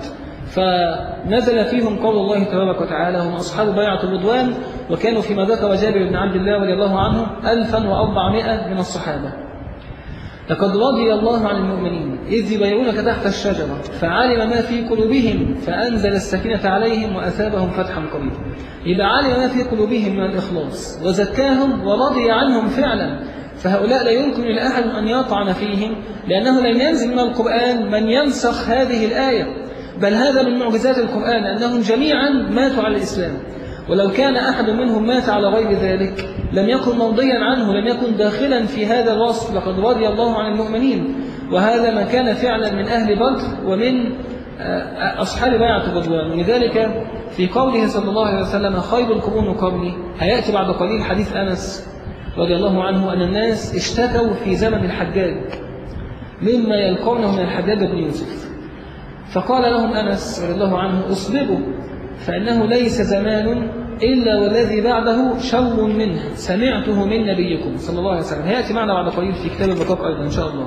فنزل فيهم قول الله تبارك وتعالى هم أصحاب بيعة الرضوان، وكانوا فيما ذكر جابر بن عبد الله رضي الله عنه ألفا وأربعمائة من الصحابة. لقد رضي الله عن المؤمنين إذ يبايعونك تحت الشجرة فعلم ما في قلوبهم فأنزل السكينة عليهم وأثابهم فتحا قريبا. يبقى علم ما في قلوبهم من الإخلاص وزكاهم ورضي عنهم فعلا. فهؤلاء لا يمكن لأحد أن يطعن فيهم، لأنه لم ينزل من القرآن من ينسخ هذه الآية، بل هذا من معجزات القرآن أنهم جميعا ماتوا على الإسلام. ولو كان أحد منهم مات على غير ذلك لم يكن مرضيا عنه، لم يكن داخلا في هذا الوصف لقد رضي الله عن المؤمنين. وهذا ما كان فعلا من أهل بدر ومن أصحاب بيعة الرضوان. ولذلك في قوله صلى الله عليه وسلم خير القرون قرني، هيأتي بعد قليل حديث أنس رضي الله عنه أن الناس اشتكوا في زمن الحجاج مما يلقونه من الحجاج بن يوسف، فقال لهم أنس رضي الله عنه اصبروا فإنه ليس زمان إلا والذي بعده شر منه سمعته من نبيكم صلى الله عليه وسلم. هيأتي معنا بعد قليل في كتاب الرقاق أيضا إن شاء الله.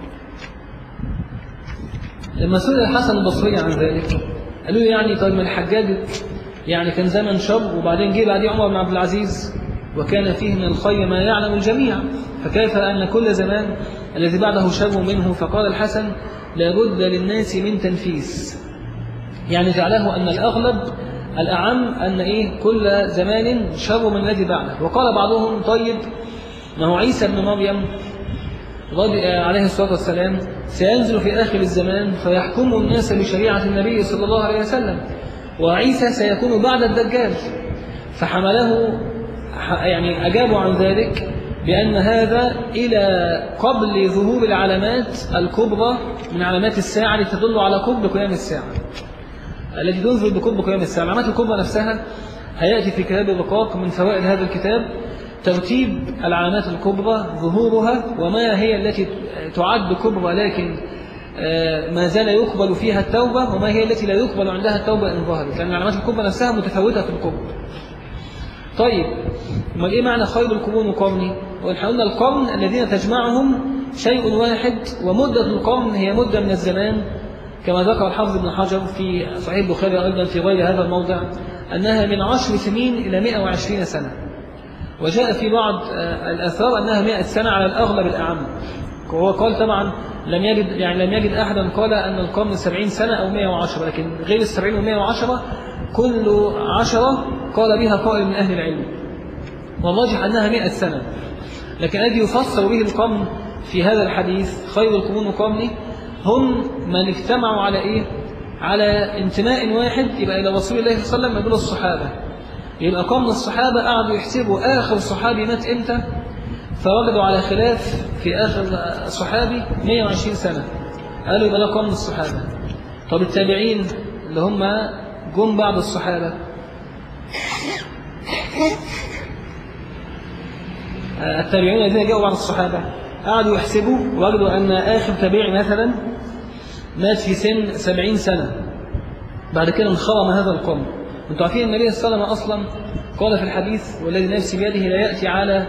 لما سئل الحسن البصري عن ذلك قالوا يعني طيب ما الحجاج يعني كان زمن شر وبعدين جه بعديه عمر بن عبد العزيز وكان فيه من الخير ما يعلم الجميع، فكيف أن كل زمان الذي بعده شر منه؟ فقال الحسن لابد للناس من تنفيس، يعني جعله أن الأغلب الأعم أن إيه كل زمان شر من الذي بعده. وقال بعضهم طيب ما هو عيسى بن مريم عليه الصلاة والسلام سينزل في آخر الزمان فيحكم الناس بشريعة النبي صلى الله عليه وسلم، وعيسى سيكون بعد الدجال. فحمله يعني أجابوا عن ذلك بأن هذا إلى قبل ظهور العلامات الكبرى من علامات الساعة التي تدل على قرب قيام الساعة، التي تنذر بقرب قيام الساعة. العلامات الكبرى نفسها هيأتي في كتاب الرقاق من فوائد هذا الكتاب ترتيب العلامات الكبرى ظهورها وما هي التي تعد كبرى لكن ما زال يقبل فيها التوبة، وما هي التي لا يقبل عندها التوبة إن ظهرت، لأن العلامات الكبرى نفسها متفاوتة في القرب. طيب امال إيه معنى خير القرون قرني؟ ونحن قلنا القرن الذين تجمعهم شيء واحد، ومدة القرن هي مدة من الزمان كما ذكر الحافظ ابن حجر في صحيح البخاري أيضا في غير هذا الموضع أنها من عشر سنين إلى مئة وعشرين سنة. وجاء في بعض الآثار أنها مئة سنة على الأغلب الأعم. وهو قال طبعا لم يجد يعني لم يجد أحدا قال أن القرن سبعين سنة أو مئة وعشرة، لكن غير السبعين ومئة وعشرة كل عشرة قال بها قائل من أهل العلم، والراجح أنها مئة سنة. لكن الذي يفسر به القرن في هذا الحديث خير القرون قرني هم من اجتمعوا على إيه؟ على انتماء واحد، يبقى إلى رسول الله صلى الله عليه وسلم يقول الصحابة. يبقى قرن الصحابة قعدوا يحسبوا آخر صحابي مات إمتى، فوجدوا على خلاف في آخر صحابي مئة وعشرين سنة، قالوا يبقى ده قرن الصحابة. طب التابعين اللي هم جم بعد الصحابة، التابعين الذين جاءوا بعد الصحابة قعدوا يحسبوا ووجدوا أن آخر تابعي مثلا مات في سن سبعين سنة، بعد كده انخرم هذا القرن. انتوا عارفين النبي صلى الله عليه وسلم أصلا قال في الحديث والذي نفسي بيده لا يأتي على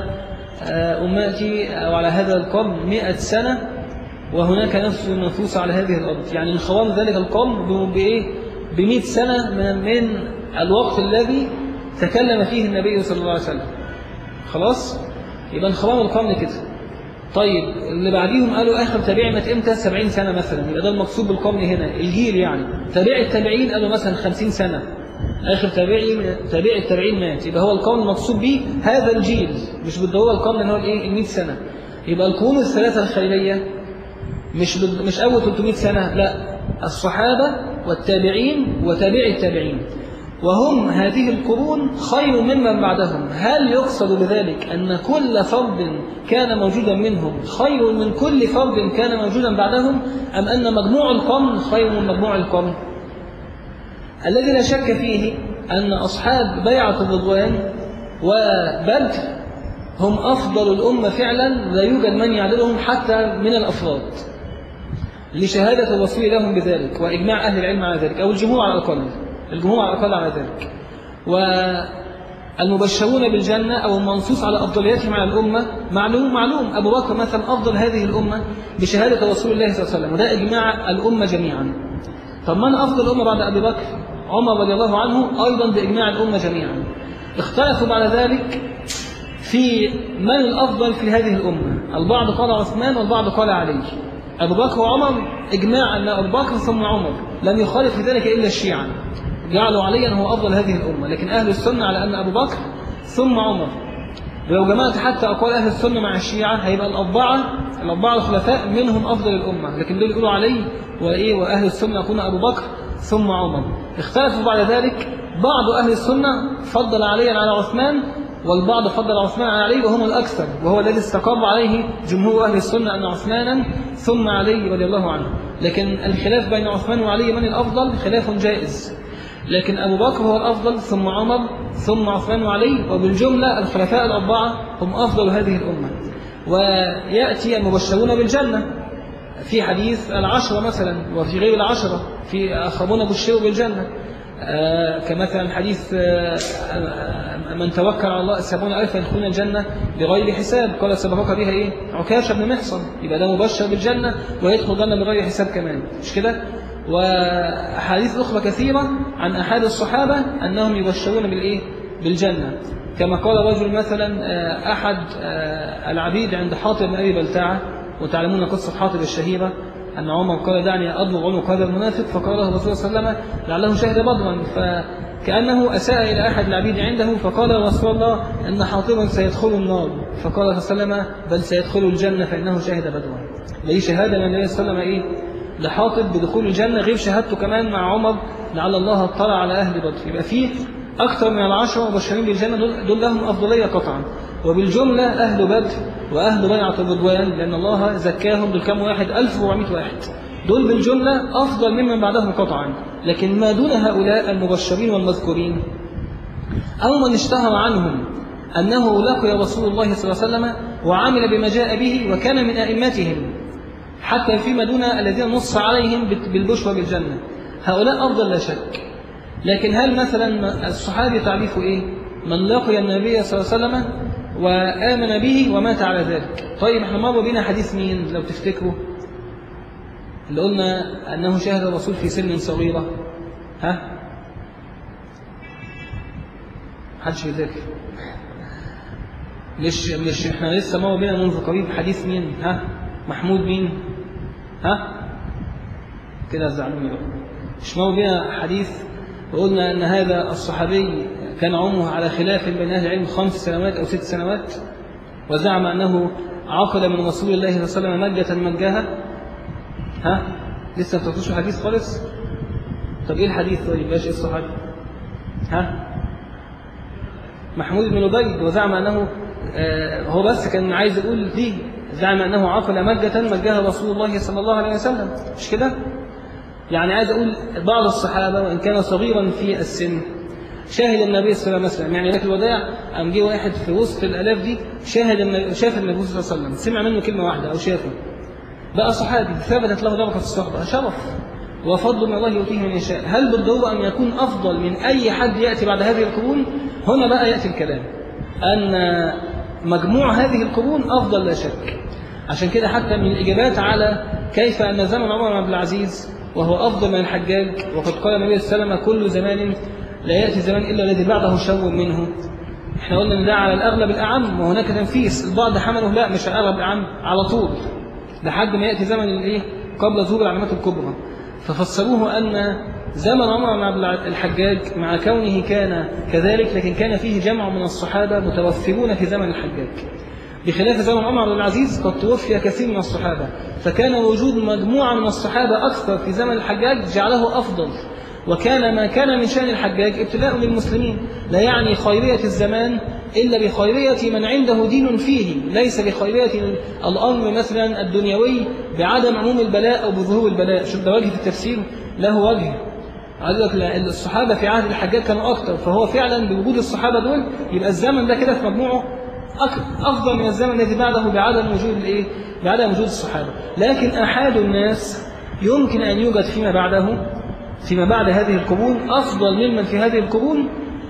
أمتي أو على هذا القرن مئة سنة وهناك نفس منفوسة على هذه الأرض، يعني انخرام ذلك القرن بإيه؟ بمئة سنة من, من الوقت الذي تكلم فيه النبي صلى الله عليه وسلم. خلاص؟ يبقى انخرام القرن كده. طيب اللي بعديهم قالوا آخر تابعي مات إمتى؟ سبعين سنة مثلا، يبقى ده المقصود بالقرن هنا الجيل، يعني تابع التابعين قالوا مثلا خمسين سنة، آخر تابعي تابع التابعين مات، يبقى هو القرن المقصود به هذا الجيل، مش بالضرورة القرن اللي هو الايه المئة سنة. يبقى القرون الثلاثة الخيرية مش مش أول ثلاثمئة سنة، لا، الصحابة والتابعين وتابعي التابعين، وهم هذه القرون خير ممن بعدهم. هل يقصد بذلك أن كل فرد كان موجودا منهم خير من كل فرد كان موجودا بعدهم، أم أن مجموع القرن خير من مجموع القرن؟ الذي لا شك فيه أن أصحاب بيعة الرضوان وبدر هم أفضل الأمة فعلا، لا يوجد من يعدلهم حتى من الأفراد، لشهادة الرسول لهم بذلك وإجماع أهل العلم على ذلك، أو الجمهور على الأقل الجمهور على الأقل على ذلك. والمبشرون بالجنة أو المنصوص على أفضلياتهم على الأمة معلوم معلوم أبو بكر مثلا أفضل هذه الأمة بشهادة رسول الله صلى الله عليه وسلم، وده إجماع الأمة جميعا. طب من أفضل الأمة بعد أبي بكر؟ عمر رضي الله عنه أيضا بإجماع الأمة جميعا. اختلفوا بعد ذلك في من الأفضل في هذه الأمة، البعض قال عثمان والبعض قال علي. أبو بكر وعمر إجماع أن أبو بكر ثم عمر، لم يخالف في ذلك إلا الشيعة، جعلوا عليا هو أفضل هذه الأمة، لكن أهل السنة على أن أبو بكر ثم عمر. ولو جمعت حتى أقوال أهل السنة مع الشيعة هيبقى الأربعة الأربعة الخلفاء منهم أفضل الأمة، لكن دول يقولوا علي وإيه وأهل السنة يقولون أبو بكر ثم عمر. اختلفوا بعد ذلك، بعض أهل السنة فضل عليا على عثمان، والبعض فضل عثمان على علي، وهم الأكثر، وهو الذي استقر عليه جمهور أهل السنة أن عثمانا ثم علي رضي الله عنه. لكن الخلاف بين عثمان وعلي من الأفضل خلاف جائز، لكن أبو بكر هو الأفضل ثم عمر ثم عثمان وعلي، وبالجملة الخلفاء الأربعة هم أفضل هذه الأمة. ويأتي المبشرون بالجنة في حديث العشرة مثلا، وفي غير العشرة في آخرون بشروا بالجنة، آه كمثلا حديث آه من توكل على الله سبعون ألفا يدخلون الجنة بغير حساب، قال سبقك بها إيه؟ عكاشة بن محصن، يبقى ده مبشر بالجنة ويدخل الجنة بغير حساب كمان، مش كده؟ وأحاديث أخرى كثيرة عن أحد الصحابة أنهم يبشرون بالإيه؟ بالجنة، كما قال رجل مثلا آه أحد آه العبيد عند حاطب بن أبي بلتعة، وتعلمون قصة حاطب الشهيرة أن عمر قال دعني أضرب عنق هذا المنافق، فقال له الرسول صلى الله عليه وسلم لعله شهد بدرا، فكأنه أساء إلى أحد العبيد عنده، فقال يا رسول الله أن حاطبا سيدخل النار، فقال صلى الله عليه وسلم بل سيدخل الجنة فإنه شهد بدرا. ليه شهادة من النبي صلى الله عليه وسلم إيه؟ لحاطب بدخول الجنة، غير شهادته كمان مع عمر لعل الله اطلع على أهل بدر. يبقى فيه أكثر من العشرة مبشرين بالجنة، دول, دول لهم أفضلية قطعا، وبالجملة أهل بدر وأهل بيعة الرضوان، لأن الله زكاهم بالكم واحد ألف وأربعمائة واحد، دول بالجملة أفضل ممن بعدهم قطعا. لكن ما دون هؤلاء المبشرين والمذكورين أو من اشتهر عنهم أنه لقي رسول الله صلى الله عليه وسلم وعمل بما جاء به وكان من أئمتهم، حتى فيما دون الذين نص عليهم بالبشرى بالجنة، هؤلاء أفضل لا شك. لكن هل مثلا الصحابي تعريفه إيه؟ من لقي النبي صلى الله عليه وسلم وآمن به ومات على ذلك. طيب احنا مر بينا حديث مين لو تفتكروا، اللي قلنا أنه شاهد الرسول في سن صغيرة؟ ها؟ محدش يذاكر؟ مش مش احنا لسه مر بينا منذ قريب حديث مين؟ ها؟ محمود مين؟ ها؟ كده زعلوني بقى. مش مر بينا حديث وقلنا أن هذا الصحابي كان عمره على خلاف بين أهل العلم خمس سنوات أو ست سنوات، وزعم أنه عقل من رسول الله صلى الله عليه وسلم مجة مجها. ها؟ لسه ما تفتوش الحديث خالص؟ طب إيه الحديث؟ طيب باش إيه الصحابي؟ ها؟ محمود بن لبيد، وزعم أنه آه هو بس كان عايز يقول دي، زعم أنه عقل مجة مجها رسول الله صلى الله عليه وسلم، مش كده؟ يعني عايز أقول بعض الصحابة وإن كان صغيرا في السن شاهد النبي صلى الله عليه وسلم، يعني لك الوداع قام جه واحد في وسط الآلاف دي شاهد النبي، شاف النبي صلى الله عليه وسلم، سمع منه كلمة واحدة أو شافه، بقى صحابي ثبتت له درجة الصحبة، شرف وفضل من الله يؤتيه من يشاء. هل بالضرورة أن يكون أفضل من أي حد يأتي بعد هذه القرون؟ هنا بقى يأتي الكلام أن مجموع هذه القرون أفضل لا شك. عشان كده حتى من الإجابات على كيف أن زمن عمر بن عبد العزيز وهو أفضل من الحجاج، وقد قال النبي صلى الله عليه وسلم كل زمان لا يأتي زمان إلا الذي بعده شر منه. احنا قلنا ان ده على الأغلب الأعم، وهناك تنفيس، البعض حمله لا مش على الأغلب الأعم على طول لحد ما يأتي زمن الايه قبل ظهور العلامات الكبرى. ففسروه أن زمن عمر بن عبد الحجاج مع كونه كان كذلك، لكن كان فيه جمع من الصحابة متوفرون في زمن الحجاج، بخلاف زمن عمر بن العزيز قد توفي كثير من الصحابة، فكان وجود مجموعة من الصحابة أكثر في زمن الحجاج جعله أفضل. وكان ما كان من شأن الحجاج ابتلاء للمسلمين، لا يعني خيرية الزمان إلا بخيرية من عنده دين فيه، ليس بخيرية الأمر مثلا الدنيوي بعدم عموم البلاء أو بظهور البلاء. شوف ده وجه في التفسير له وجه، عايز لك الصحابة في عهد الحجاج كانوا أكثر، فهو فعلا بوجود الصحابة دول يبقى الزمن ده كده في مجموعه أفضل من الزمن الذي بعده بعدم وجود الإيه؟ بعدم وجود الصحابة. لكن أحد الناس يمكن أن يوجد فيما بعده فيما بعد هذه القرون أفضل ممن في هذه القرون،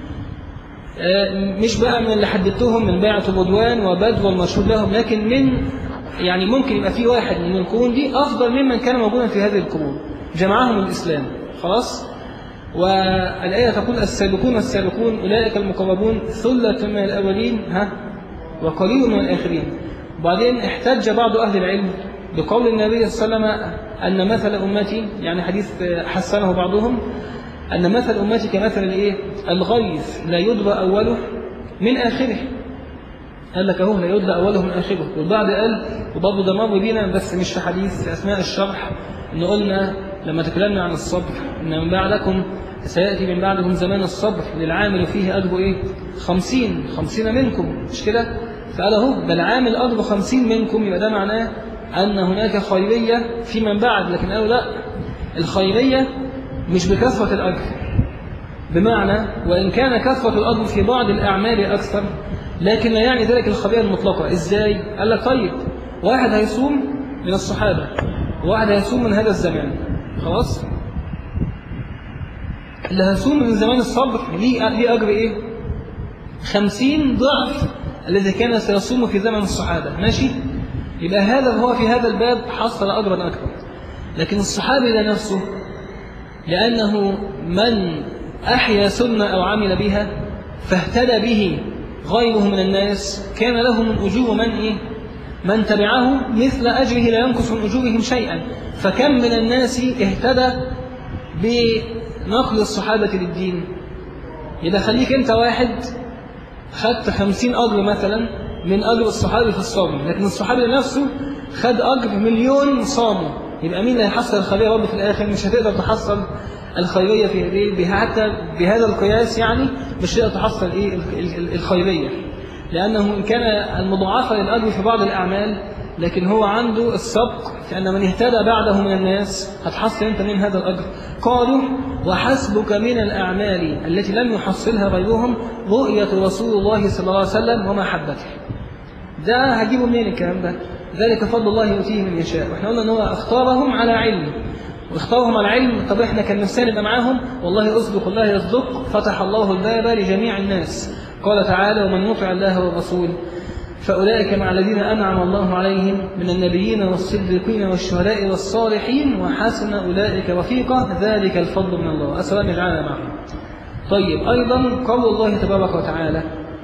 مش بقى من اللي حددتهم من بيعة الرضوان وبدر والمشهود لهم، لكن من يعني ممكن يبقى في واحد من القرون دي أفضل ممن كان موجودا في هذه القرون، جمعهم الإسلام. خلاص. والآية تقول السابقون السابقون أولئك المقربون ثلة من الأولين ها وقليل من الآخرين. وبعدين احتج بعض أهل العلم بقول النبي صلى الله عليه وسلم أن مثل أمتي، يعني حديث حسنه بعضهم، أن مثل أمتي كمثل الإيه؟ الغيث لا يدرى أوله من آخره. قال لك أهو لا يدرى أوله من آخره. والبعض قال وبرضه ده مر بينا بس مش في حديث، في أثناء الشرح إن قلنا لما تكلمنا عن الصبر إن من بعدكم سيأتي من بعدهم زمان الصبر للعامل فيه أجر إيه؟ خمسين خمسين منكم، مش كده؟ فقال أهو ده العامل أجر خمسين منكم، يبقى ده معناه أن هناك خيرية في من بعد. لكن قالوا لا، الخيرية مش بكثرة الأجر، بمعنى وإن كان كثرة الأجر في بعض الأعمال أكثر، لكن لا يعني ذلك الخيرية المطلقة. إزاي؟ قال لك طيب واحد هيصوم من الصحابة وواحد هيصوم من هذا الزمان، خلاص؟ اللي هيصوم من زمان الصبر ليه ليه أجر إيه؟ خمسين ضعف الذي كان سيصوم في زمن الصحابة، ماشي؟ يبقى هذا هو في هذا الباب حصل أجرا أكبر. لكن الصحابي ده نفسه لأنه من أحيا سنة أو عمل بها فاهتدى به غيره من الناس كان له من أجور من إيه؟ من تبعه مثل أجره لا ينقص من أجورهم شيئا. فكم من الناس اهتدى بنقل الصحابة للدين. يبقى خليك أنت واحد خدت خمسين أجر مثلا من أجر الصحابي في الصوم، لكن الصحابي نفسه خد أجر مليون صاموا، يبقى مين اللي هيحصل الخيرية رب في الآخر؟ مش هتقدر تحصل الخيرية في إيه؟ حتى بهذا القياس يعني مش هتقدر تحصل إيه الخيرية، لأنه إن كان المضاعفة للأجر في بعض الأعمال لكن هو عنده السبق في أن من اهتدى بعده من الناس هتحصل أنت من هذا الأجر. قالوا وحسبك من الأعمال التي لم يحصلها غيرهم رؤية رسول الله صلى الله عليه وسلم ومحبته. ده هجيبه منين الكلام ده؟ ذلك فضل الله يؤتيه من يشاء. واحنا قلنا ان هو اختارهم على علم، واختارهم على علم. طب احنا كان نفسنا نبقى معاهم، والله اصدق الله يصدق، فتح الله الباب لجميع الناس. قال تعالى ومن يطع الله والرسول فأولئك مع الذين أنعم الله عليهم من النبيين والصديقين والشهداء والصالحين وحسن أولئك رفيقا ذلك الفضل من الله. أسأل الله يجعلنا معهم. طيب أيضا قول الله تبارك وتعالى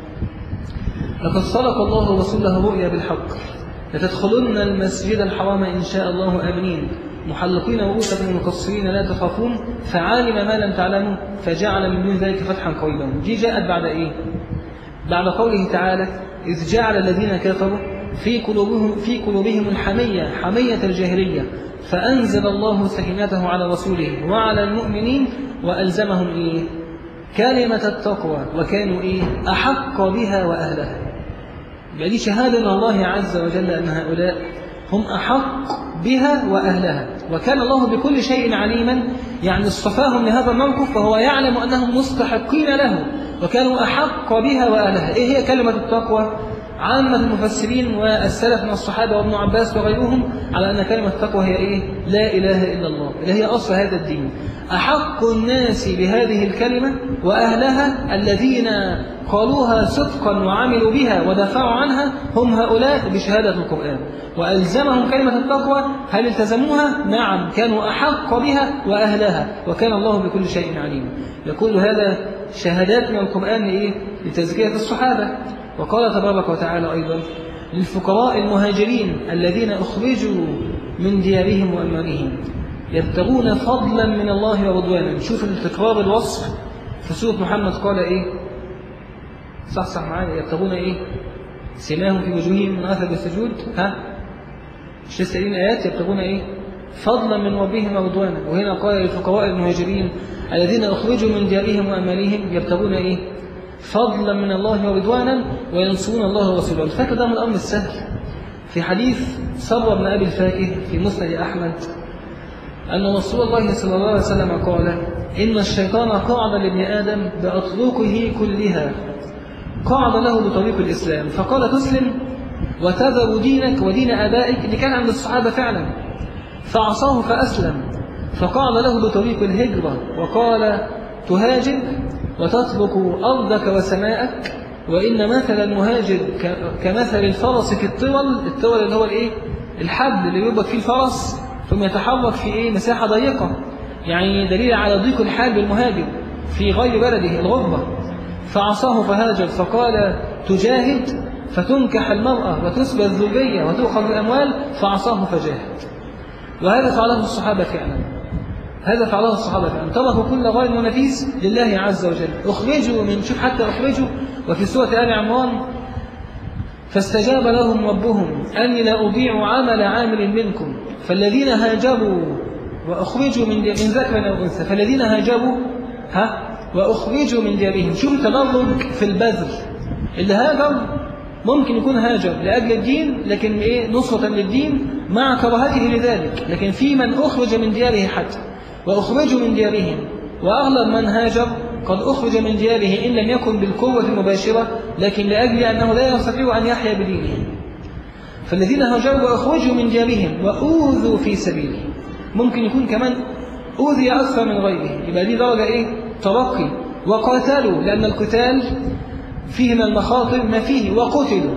لقد صدق الله رسوله الرؤيا بالحق لتدخلن المسجد الحرام إن شاء الله آمنين محلقين رؤوسكم مقصرين لا تخافون فعالم ما لم تعلموا فجعل من دون ذلك فتحا قريبا. دي جاءت بعد إيه؟ بعد قوله تعالى إذ جعل الذين كفروا في قلوبهم, في قلوبهم الحمية حمية الجاهلية فأنزل الله سكينته على رسوله وعلى المؤمنين وألزمهم إيه؟ كلمة التقوى وكانوا إيه؟ أحق بها وأهلها. يعني شهادة من الله عز وجل أن هؤلاء هم أحق بها وأهلها وكان الله بكل شيء عليما، يعني اصطفاهم لهذا الموقف فهو يعلم أنهم مستحقين له وكانوا أحق بها وأهلها. إيه هي كلمة التقوى؟ عامة المفسرين والسلف من الصحابة وابن عباس وغيرهم على أن كلمة التقوى هي إيه؟ لا إله إلا الله، اللي هي أصل هذا الدين. أحق الناس بهذه الكلمة وأهلها الذين قالوها صدقا وعملوا بها ودافعوا عنها هم هؤلاء بشهادة القرآن وألزمهم كلمة التقوى. هل التزموها؟ نعم، كانوا أحق بها وأهلها وكان الله بكل شيء عليم. يقول هذا شهادات من القرآن إيه؟ لتزكية الصحابة. وقال تبارك وتعالى أيضا للفقراء المهاجرين الذين أخرجوا من ديارهم وأموالهم يبتغون فضلا من الله ورضوانا. نشوف التكرار الوصف في سورة محمد قال إيه؟ صح صح معايا، يبتغون إيه؟ سماهم في وجوههم من أثر السجود. ها؟ مش لسه قايلين آيات يبتغون إيه؟ فضلا من ربهم ورضوانا. وهنا قال للفقراء المهاجرين الذين أخرجوا من ديارهم وأموالهم يبتغون إيه؟ فضلا من الله ورضوانا وينصرون الله ورسوله. الفاكر ده من الأمر السهل. في حديث صبر بن أبي الفاكه في مسند أحمد أن رسول الله صلى الله عليه وسلم قال إن الشيطان قعد لابن آدم بأطرقه كلها، قعد له بطريق الإسلام فقال تسلم وتذر دينك ودين آبائك، اللي كان عند الصحابة فعلا، فعصاه فأسلم فقعد له بطريق الهجرة وقال تهاجر وتترك أرضك وسماءك وإن مثل المهاجر كمثل الفرس في الطول. الطول اللي هو الإيه؟ الحبل اللي يربط فيه الفرس ثم يتحرك في إيه؟ مساحة ضيقة، يعني دليل على ضيق الحال بالمهاجر في غير بلده الغربة. فعصاه فهاجر فقال تجاهد فتنكح المرأة وتسبى الذرية وتؤخذ الأموال فعصاه فجاهد. وهذا فعله الصحابة فعلا، هذا فعله الصحابة فعلا، تركوا كل غير ونفيس لله عز وجل. أخرجوا من شوف حتى أخرجوا. وفي سورة آل عمران فاستجاب لهم ربهم أني لا أضيع عمل عامل منكم فالذين هاجروا وأخرجوا من من ذكر أو أنثى فالذين هاجروا ها وأخرجوا من ديارهم. شوف التدرج في البذل. اللي هاجر ممكن يكون هاجر لأجل الدين لكن إيه؟ نصرة للدين مع كراهته لذلك، لكن في من أخرج من دياره حتى وأخرجوا من ديارهم. وأغلب من هاجر قد أخرج من دياره إن لم يكن بالقوة المباشرة لكن لأجل أنه لا يستطيع أن يحيا بدينه. فالذين هاجروا وأخرجوا من ديارهم وأوذوا في سبيله، ممكن يكون كمان أوذي أكثر من غيره، يبقى دي درجة إيه؟ ترقي. وقاتلوا لأن القتال فيه من المخاطر ما فيه وقتلوا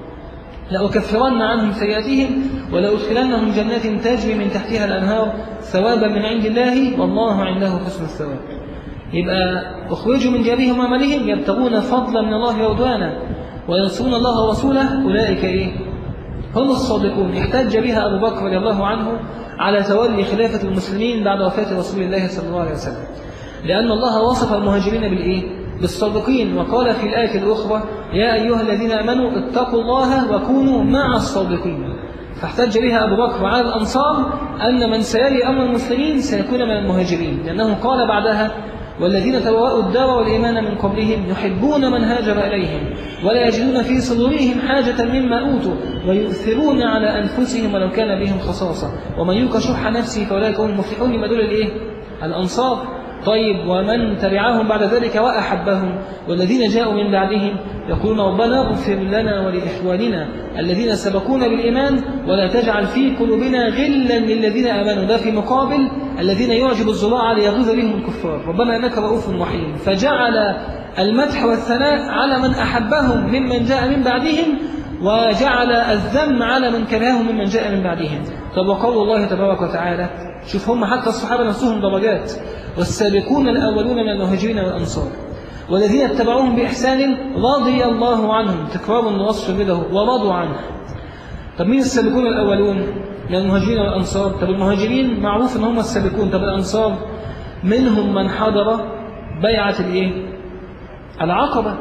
لأكفرن عنهم سيئاتهم ولأدخلنهم جنات تجري من تحتها الأنهار ثوابا من عند الله والله عنده حسن الثواب. يبقى أخرجوا من ديارهم وأموالهم يبتغون فضلا من الله ورضوانا وينصرون الله ورسوله أولئك إيه؟ هم الصادقون. احتج بها أبو بكر رضي الله عنه على تولي خلافة المسلمين بعد وفاة رسول الله صلى الله عليه وسلم، لأن الله وصف المهاجرين بالإيه؟ بالصادقين. وقال في الآية الأخرى يا أيها الذين آمنوا اتقوا الله وكونوا مع الصادقين. فاحتج بها أبو بكر على الأنصار أن من سيلي أمر المسلمين سيكون من المهاجرين، لأنه قال بعدها والذين تبوأوا الدار والإيمان من قبلهم يحبون من هاجر إليهم ولا يجدون في صدورهم حاجة مما أوتوا ويؤثرون على أنفسهم ولو كان بهم خصاصة ومن يوق شح نفسه فأولئك هم المفلحون. ما دول الإيه؟ الأنصار. طيب ومن تبعهم بعد ذلك وأحبهم والذين جاءوا من بعدهم يقولون ربنا اغفر لنا ولإخواننا الذين سبقونا بالإيمان ولا تجعل في قلوبنا غلا للذين آمنوا. ده في مقابل الذين يعجب الزراع ليغيظ بهم الكفار، ربنا إنك رؤوف رحيم، فجعل المدح والثناء على من أحبهم ممن جاء من بعدهم، وجعل الذم على من كرههم ممن جاء من بعدهم. طب وقول الله تبارك وتعالى، شوف هم حتى الصحابة نفسهم درجات، والسابقون الأولون من المهاجرين والأنصار والذين اتبعوهم بإحسان رضي الله عنهم، تكرار الوصف بده، ورضوا عنه. طب مين السابقون الأولون من المهاجرين والأنصار؟ طب المهاجرين معروف ان هم السابقون. طب الأنصار منهم من حضر بيعة الايه؟ العقبة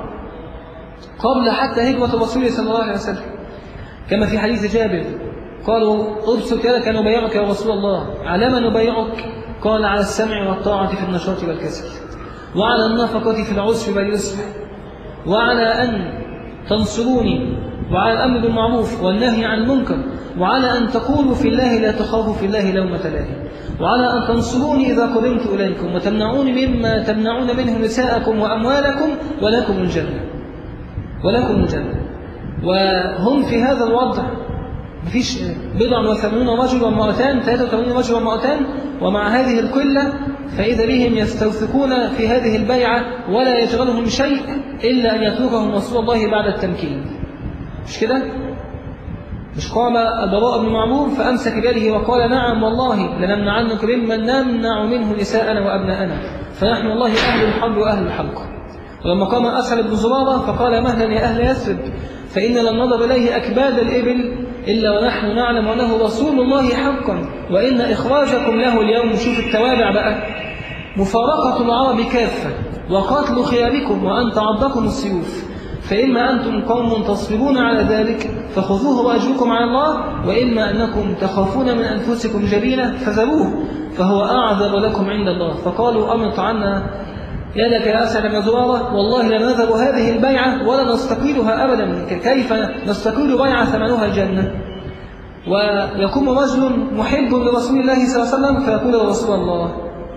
قبل حتى هجرة الرسول صلى الله عليه وسلم، كما في حديث جابر قالوا أبسط يدك نبايعك يا رسول الله، على ما نبايعك؟ قال على السمع والطاعة في النشاط والكسل، وعلى النفقة في العسر واليسر، وعلى أن تنصروني، وعلى الأمر بالمعروف والنهي عن المنكر، وعلى أن تقولوا في الله لا تخافوا في الله لومة لائم، وعلى أن تنصروني إذا قدمت إليكم، وتمنعوني مما تمنعون منه نساءكم وأموالكم، ولكم الجنة ولكم الجنة. وهم في هذا الوضع مفيش بضع وثمانون رجل وامرأتان، ثلاثة وثمانين رجل وامرأتان، ومع هذه القلة فإذا بهم يستوثقون في هذه البيعة ولا يشغلهم شيء إلا أن يتركهم رسول الله بعد التمكين. مش كده؟ مش قام البراء بن معمور فأمسك بيده وقال نعم والله لنمنعنك ممن نمنع منه نساءنا وأبناءنا، فنحن والله أهل الحرب وأهل الحلقة. ولما قام أسعد بن زرارة فقال مهلا يا أهل يثرب، فإن لم نضرب إليه أكباد الإبل إلا ونحن نعلم أنه رسول الله حقا، وإن إخراجكم له اليوم، شوف التوابع بقى، مفارقة العرب كافة، وقتل خياركم، وأن تعضكم السيوف، فإما أنتم قوم تصبرون على ذلك فخذوه وأجركم على الله، وإما أنكم تخافون من أنفسكم جبينة فذروه فهو أعذر لكم عند الله. فقالوا أمط عنا يدك يا أسعد بن زرارة، والله لا نذهب هذه البيعة ولا نستقيلها أبدا، كيف نستقيل بيعة ثمنها الجنة؟ ويقوم رجل محب لرسول الله صلى الله عليه وسلم فيقول يا رسول الله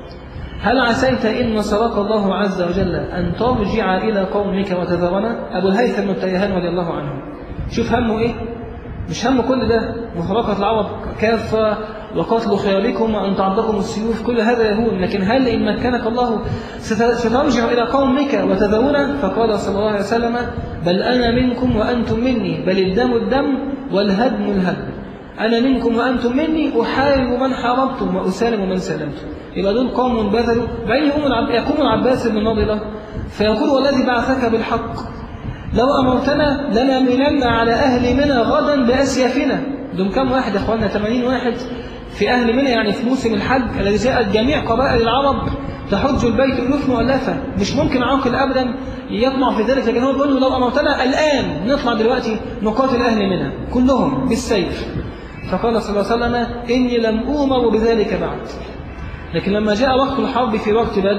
هل عسيت إن نصرك الله عز وجل أن ترجع إلى قومك وتذرنا؟ أبو الهيثم بن التيهان رضي الله عنه، شوف همه إيه؟ مش هم كل ده مفارقة العرب كافة وقتل خياركم وأن تعضكم السيوف، كل هذا يهون، لكن هل إن مكنك الله سترجع إلى قومك وتذرنا؟ فقال صلى الله عليه وسلم بل أنا منكم وأنتم مني، بل الدم الدم والهدم الهدم، أنا منكم وأنتم مني، أحارب من حاربتم وأسالم من سلمتم. يبقى دول قوم بذلوا. بعدين يقوم العباس بن نضلة فيقول والذي بعثك بالحق لو أمرتنا لنمنن على أهل منى غدا بأسيافنا. دول كم واحد يا أخواننا؟ ثمانين واحد في أهل منى، يعني في موسم الحج الذي جاءت جميع قبائل العرب تحج البيت ألوف مؤلفة، مش ممكن عاقل أبدا يطمع في ذلك، لكن هو بيقول له لو أمرتنا الآن نطلع دلوقتي نقاتل أهل منى كلهم بالسيف. فقال صلى الله عليه وسلم إني لم أؤمر بذلك بعد. لكن لما جاء وقت الحرب في وقت بدر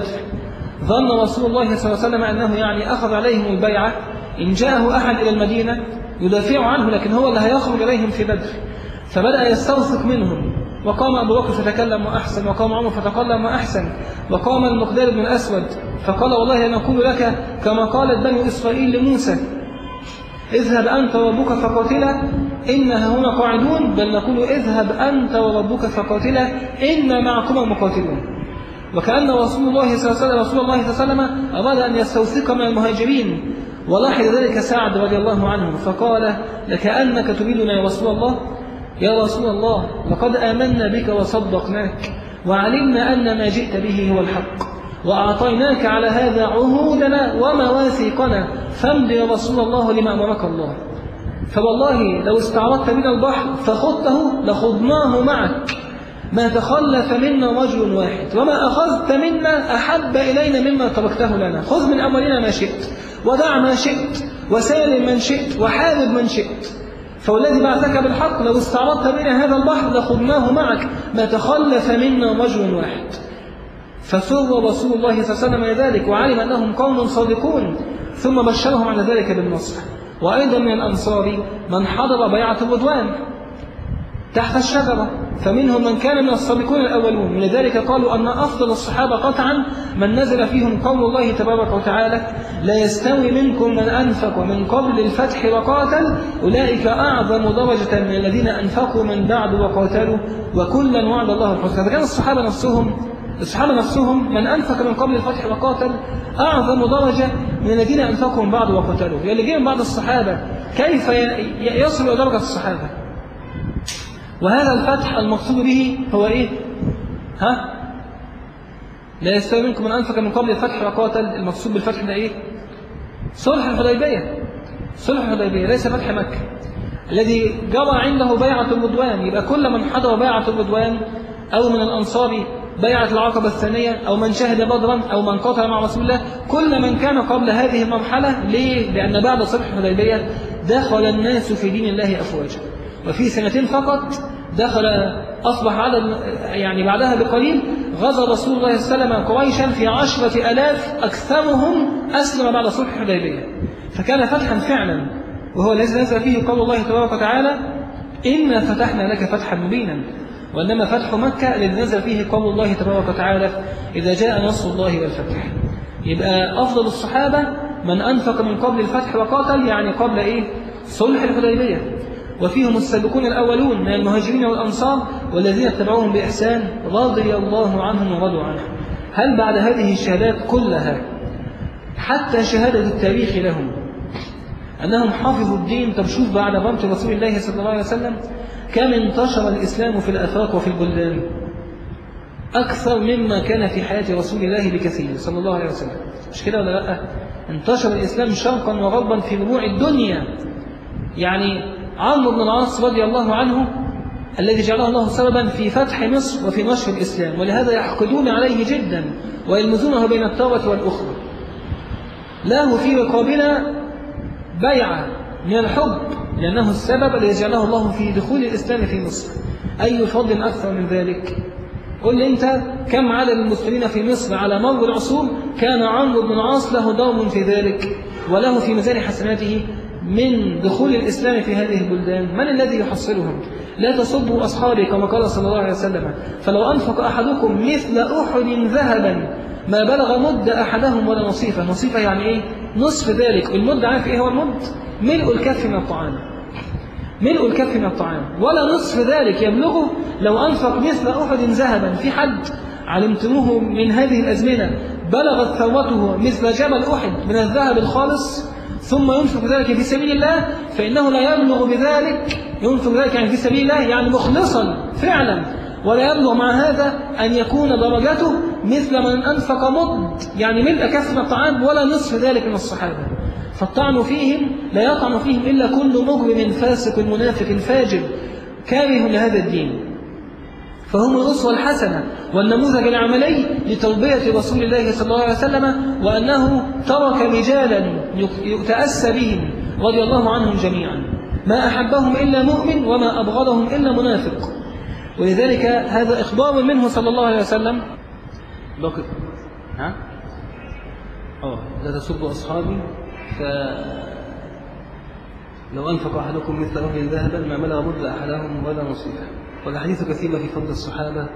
ظن رسول الله صلى الله عليه وسلم أنه يعني أخذ عليهم البيعة، إن جاءه أحد إلى المدينة يدافع عنه، لكن هو اللي هيخرج إليهم في بدر، فبدأ يستوثق منهم. وقام أبو بكر فتكلم وأحسن، وقام عمر فتكلم وأحسن، وقام المقداد بن الأسود فقال والله أنا أقول لك كما قالت بنو إسرائيل لموسى اذهب أنت وربك فقاتلا إنها هنا قاعدون، بل نقول اذهب أنت وربك فقاتلا إن معكما مقاتلون. وكأن رسول الله صلى الله عليه وسلم رسول الله صلى الله عليه وسلم أراد أن يستوثق من المهاجرين، ولاحظ ذلك سعد رضي الله عنه فقال لكأنك تريدنا يا رسول الله، يا رسول الله لقد آمنا بك وصدقناك وعلمنا أن ما جئت به هو الحق، وأعطيناك على هذا عهودنا ومواثيقنا، فامض يا رسول الله لما أمرك الله. فوالله لو استعرضت من البحر فخذته لخضناه معك، ما تخلف منا رجل واحد، وما أخذت منا أحب إلينا مما تركته لنا، خذ من أمرنا ما شئت ودع ما شئت وسالم من شئت وحارب من شئت، فوالذي بعثك بالحق لو استعرضت بنا هذا البحر لخضناه معك، ما تخلف منا رجل واحد. فسر رسول الله صلى الله عليه وسلم ذلك وعلم أنهم قوم صادقون، ثم بشرهم على ذلك بالنصر. وأيضا من الأنصار من حضر بيعة الرضوان، تحت الشجرة، فمنهم من كان من السابقون الأولون. ولذلك قالوا أن أفضل الصحابة قطعا من نزل فيهم قول الله تبارك وتعالى: لا يستوي منكم من أنفق من قبل الفتح وقاتل أولئك أعظم درجة من الذين أنفقوا من بعد وقاتلوا وكلا وعد الله الحسنى. فكان الصحابة نفسهم الصحابة نفسهم من أنفق من قبل الفتح وقاتل أعظم درجة من الذين أنفقوا من بعد وقاتلوا. يعني اللي جاء من بعد الصحابة كيف يصل إلى درجة الصحابة؟ وهذا الفتح المقصود به هو إيه؟ ها؟ لا يستوي منكم من أنفق من قبل الفتح وقاتل. المقصود بالفتح ده إيه؟ صلح الحديبية. صلح الحديبية ليس فتح مكة الذي جرى عنده بيعة الرضوان. يبقى كل من حضر بيعة الرضوان أو من الأنصار بيعة العقبة الثانية أو من شهد بدرا أو من قاتل مع رسول الله، كل من كان قبل هذه المرحلة. ليه؟ لأن بعد صلح الحديبية دخل الناس في دين الله أفواجا، وفي سنتين فقط دخل أصبح عدد يعني بعدها بقليل غزا رسول الله صلى الله عليه وسلم قريشا في عشرة ألاف أكثرهم أسلم بعد صلح الحديبية. فكان فتحا فعلا، وهو الذي نزل فيه قول الله تبارك وتعالى: إنا فتحنا لك فتحا مبينا. وإنما فتح مكة الذي نزل فيه قول الله تبارك وتعالى: إذا جاء نصر الله والفتح. يبقى أفضل الصحابة من أنفق من قبل الفتح وقاتل، يعني قبل إيه؟ صلح الحديبية. وفيهم السابقون الأولون من المهاجرين والأنصار والذين اتبعوهم بإحسان رضي الله عنهم ورضوا عنه. هل بعد هذه الشهادات كلها حتى شهادة التاريخ لهم أنهم حافظوا الدين؟ طب شوف بعد موت رسول الله صلى الله عليه وسلم كم انتشر الإسلام في الآفاق وفي البلدان، أكثر مما كان في حياة رسول الله بكثير صلى الله عليه وسلم. مش كده ولا لا؟ انتشر الإسلام شرقا وغربا في ربوع الدنيا. يعني عمرو بن العاص رضي الله عنه الذي جعله الله سببا في فتح مصر وفي نشر الإسلام، ولهذا يحقدون عليه جدا ويلمزونه بين التارة والأخرى. له في رقابنا بيعة من الحب لأنه السبب الذي جعله الله في دخول الإسلام في مصر. أي فضل أكثر من ذلك؟ قل لي أنت كم عدد المسلمين في مصر على مر العصور كان عمرو بن العاص له دور في ذلك وله في ميزان حسناته من دخول الإسلام في هذه البلدان. من الذي يحصلهم؟ لا تصبوا أصحابي كما قال صلى الله عليه وسلم: فلو أنفق أحدكم مثل أحد ذهبا ما بلغ مد أحدهم ولا نصيفة. نصيفة يعني إيه؟ نصف ذلك. المد عارف إيه هو المد؟ ملء الكف من الطعام. ملء الكف من الطعام ولا نصف ذلك يبلغه لو أنفق مثل أحد ذهبا. في حد علمتموه من هذه الأزمنة بلغت ثروته مثل جبل أحد من الذهب الخالص ثم ينفق ذلك في سبيل الله؟ فإنه لا يبلغ بذلك. ينفق ذلك يعني في سبيل الله، يعني مخلصا فعلا، ولا يبلغ مع هذا أن يكون درجته مثل من أنفق مد يعني ملء كف من الطعام ولا نصف ذلك من الصحابة. فالطعن فيهم لا يطعن فيهم إلا كل مجرم فاسق منافق فاجر كاره لهذا الدين. فهم الأسوة الحسنة والنموذج العملي لتربية رسول الله صلى الله عليه وسلم، وأنه ترك رجالا يتأسى بهم رضي الله عنهم جميعا، ما أحبهم إلا مؤمن وما أبغضهم إلا منافق. ولذلك هذا إخبار منه صلى الله عليه وسلم. بقي ها؟ أوه لا تسبوا أصحابي فلو أنفق أحدكم مثل أحد ذهبا ما بلغ مد أحدهم ولا نصيفه. والحديث كثيرة في فضل الصحابة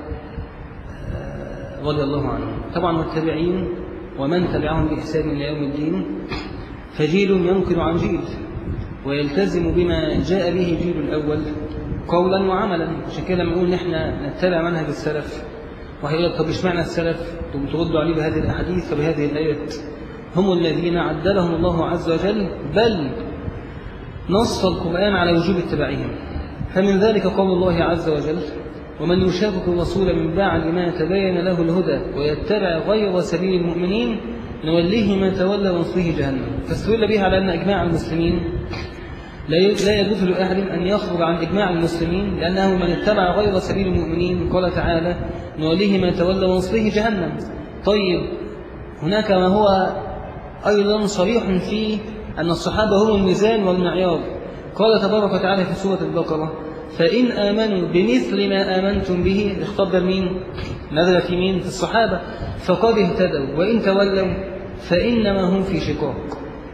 رضي الله عنهم. طبعا التابعين ومن تبعهم بإحسان إلى يوم الدين فجيل ينقل عن جيل ويلتزم بما جاء به الجيل الأول قولا وعملا. عشان كده لما نقول نحن نتبع منهج السلف، وهيقول طب إيش معنى السلف؟ تردوا عليه بهذه الأحاديث وبهذه الآيات. هم الذين عدلهم الله عز وجل، بل نص القرآن على وجوب اتباعهم. فمن ذلك قول الله عز وجل: ومن يشاقق الرسول من بعد ما تبين له الهدى ويتبع غير سبيل المؤمنين نوليه ما تولى ونصله جهنم. فاستدل به على أن إجماع المسلمين لا يجوز لأحد أن يخرج عن إجماع المسلمين، لأنه من اتبع غير سبيل المؤمنين قال تعالى: نوليه ما تولى ونصله جهنم. طيب هناك ما هو أيضا صريح فيه أن الصحابة هم الميزان والمعيار. قال تبارك وتعالى في سورة البقرة: فإن آمنوا بمثل ما آمنتم به، اختبر مين؟ نزل في مين؟ في الصحابة. فقد اهتدوا وإن تولوا فإنما هم في شقاق.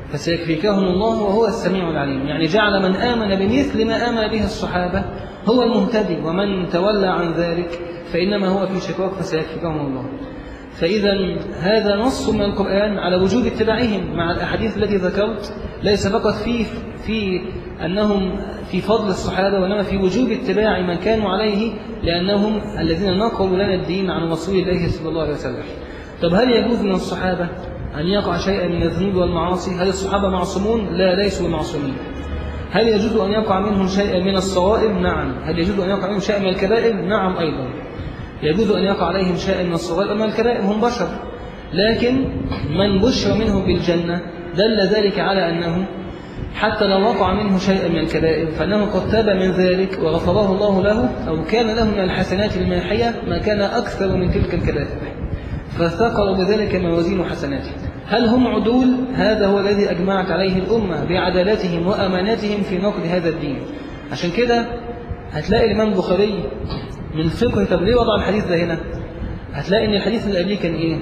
فسيكفيكهم الله وهو السميع العليم. يعني جعل من آمن بمثل ما آمن به الصحابة هو المهتدي، ومن تولى عن ذلك فإنما هو في شقاق فسيكفيكهم الله. فإذا هذا نص من القرآن على وجوب اتباعهم مع الأحاديث التي ذكرت، ليس فقط في في أنهم في فضل الصحابة، وإنما في وجوب اتباع من كانوا عليه، لأنهم الذين نقلوا لنا الدين عن رسول الله صلى الله عليه وسلم. طب هل يجوز من الصحابة أن يقع شيئا من الذنوب والمعاصي؟ هل الصحابة معصومون؟ لا، ليسوا معصومين. هل يجوز أن يقع منهم شيئا من الصوائب؟ نعم. هل يجوز أن يقع منهم شيئا من الكبائر؟ نعم أيضا. يجوز أن يقع عليهم شيئا من الصغائر أما الكبائر، هم بشر. لكن من بشر منهم بالجنة دل ذلك على أنه حتى لو وقع منه شيئا من الكبائر فإنه قد تاب من ذلك وغفره الله له، أو كان له من الحسنات الماحية ما كان أكثر من تلك الكبائر، فثقلوا بذلك موازين حسناته. هل هم عدول؟ هذا هو الذي أجمعت عليه الأمة بعدالتهم وأماناتهم في نقد هذا الدين. عشان كده هتلاقي الإمام البخاري من فقه. طب ليه وضع الحديث ده هنا؟ هتلاقي ان الحديث اللي قبليه كان ايه؟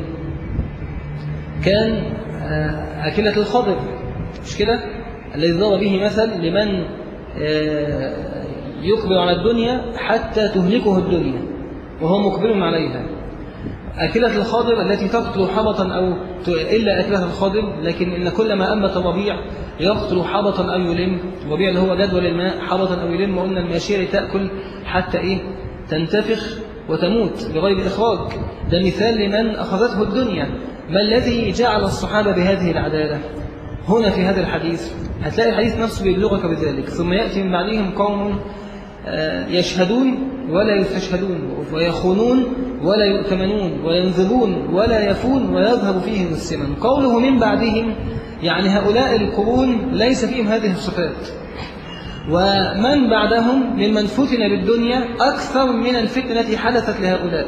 كان أكلة الخضر، مش كده؟ الذي ضرب به مثل لمن يقبل على الدنيا حتى تهلكه الدنيا وهو مقبل عليها. أكلة الخضر التي تقتل حبطا أو إلا أكلة الخضر، لكن إن كل ما أنبت الربيع يقتل حبطا أو يلم. الربيع اللي هو جدول الماء، حبطا أو يلم، وقلنا الماشية تأكل حتى إيه؟ تنتفخ وتموت بغير إخراج. ده مثال لمن أخذته الدنيا. ما الذي جعل الصحابة بهذه العدالة؟ هنا في هذا الحديث هتلاقي الحديث نفسه بيبلغك بذلك. ثم يأتي من بعدهم قوم يشهدون ولا يستشهدون، ويخونون ولا يؤتمنون، وينذبون ولا يفون، ويذهب فيهم السمن. قوله من بعدهم يعني هؤلاء القرون ليس فيهم هذه الصفات، ومن بعدهم ممن فتن بالدنيا أكثر من الفتنة التي حدثت لهؤلاء،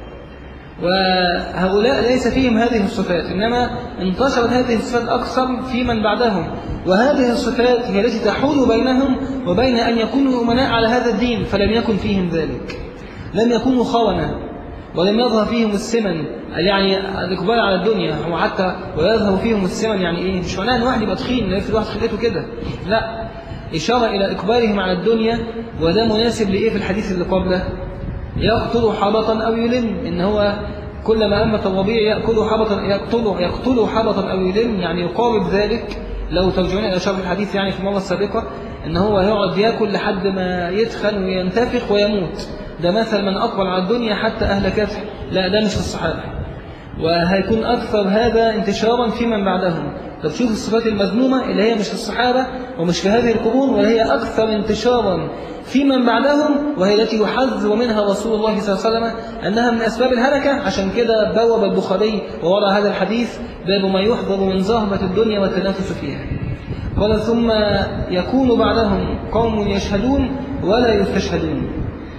وهؤلاء ليس فيهم هذه الصفات، إنما انتشرت هذه الصفات أكثر في من بعدهم. وهذه الصفات هي التي تحول بينهم وبين أن يكونوا أمناء على هذا الدين، فلم يكن فيهم ذلك. لم يكونوا خونة ولم يظهر فيهم السمن، يعني الإقبال على الدنيا. هو حتى ويظهر فيهم السمن يعني إيه؟ مش معناه أن واحد يبقى تخين، لا يفرد واحد خلقته كده، لا، إشارة إلى إقبالهم على الدنيا. وده مناسب لإيه في الحديث اللي قبله؟ يقتل حبطا أو يلم، إن هو كلما أمت الربيع يأكل حبطا يقتل يقتل حبطا أو يلم، يعني يقارب ذلك. لو ترجعون إلى شرح الحديث يعني في المرة السابقة إن هو يقعد يأكل لحد ما يتخن وينتفخ ويموت. ده مثل من أقبل على الدنيا حتى أهلكته. لا، ده مش في الصحابة، وهيكون أكثر هذا انتشارا في من بعدهم. طب شوف الصفات المذمومة اللي هي مش في الصحابة ومش في هذه القرون، وهي أكثر انتشارا في من بعدهم، وهي التي يحذر منها رسول الله صلى الله عليه وسلم أنها من أسباب الهلكة. عشان كده بوب البخاري ووضع هذا الحديث باب ما يحذر من زهمة الدنيا والتنافس فيها. قال ثم يكون بعدهم قوم يشهدون ولا يستشهدون.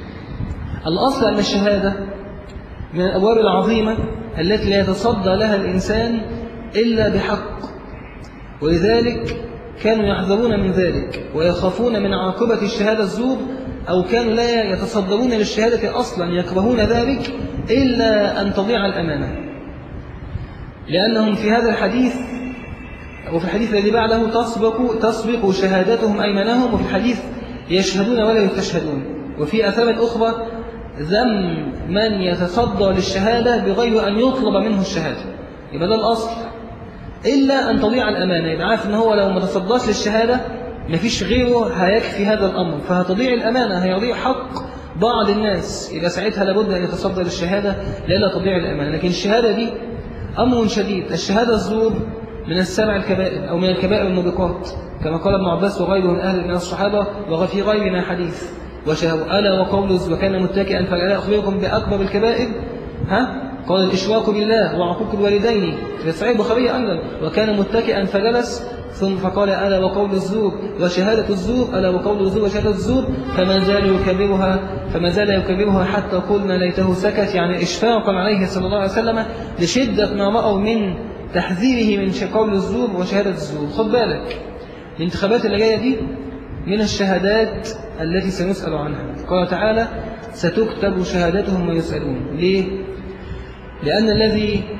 الأصل أن الشهادة من الأبواب العظيمة التي لا يتصدى لها الإنسان إلا بحق، ولذلك كانوا يحذرون من ذلك ويخافون من عاقبة الشهادة الزور، أو كانوا لا يتصدرون للشهادة أصلا، يكرهون ذلك إلا أن تضيع الأمانة. لأنهم في هذا الحديث وفي الحديث الذي بعده تسبق, تسبق شهادتهم أيمانهم، وفي الحديث يشهدون ولا يستشهدون. وفي أثابة أخرى ذم من يتصدى للشهادة بغير أن يطلب منه الشهادة. يبقى ده الأصل، إلا أن تضيع الأمانة. يبقى عارف أن هو لو ما تصداش للشهادة مفيش غيره هيكفي هذا الأمر، فهتضيع الأمانة، هيضيع حق بعض الناس. يبقى ساعتها لابد أن يتصدى للشهادة لئلا تضيع الأمانة. لكن الشهادة دي أمر شديد. الشهادة الزور من السبع الكبائر أو من الكبائر الموبقات، كما قال ابن عباس وغيره من أهل من الصحابة، وفي غيرنا حديث. وشهادة ألا وقول وكان متكئا فلا أخبركم بأكبر الكبائر، ها؟ قال الإشراك بالله وعقوق الوالدين في صحيح البخاري أيضا. وكان متكئا فجلس ثم فقال ألا وقول الزور وشهادة الزور، ألا وقول الزور وشهادة الزور، فما زال يكبرها فما زال يكبرها حتى قلنا ليته سكت، يعني إشفاقا عليه صلى الله عليه وسلم لشدة ما رأوا من تحذيره من قول الزور وشهادة الزور. خد بالك الانتخابات اللي جاية دي من الشهادات التي سنسأل عنها. قال تعالى ستكتب شهادتهم ويسألون. ليه؟ لأن الذي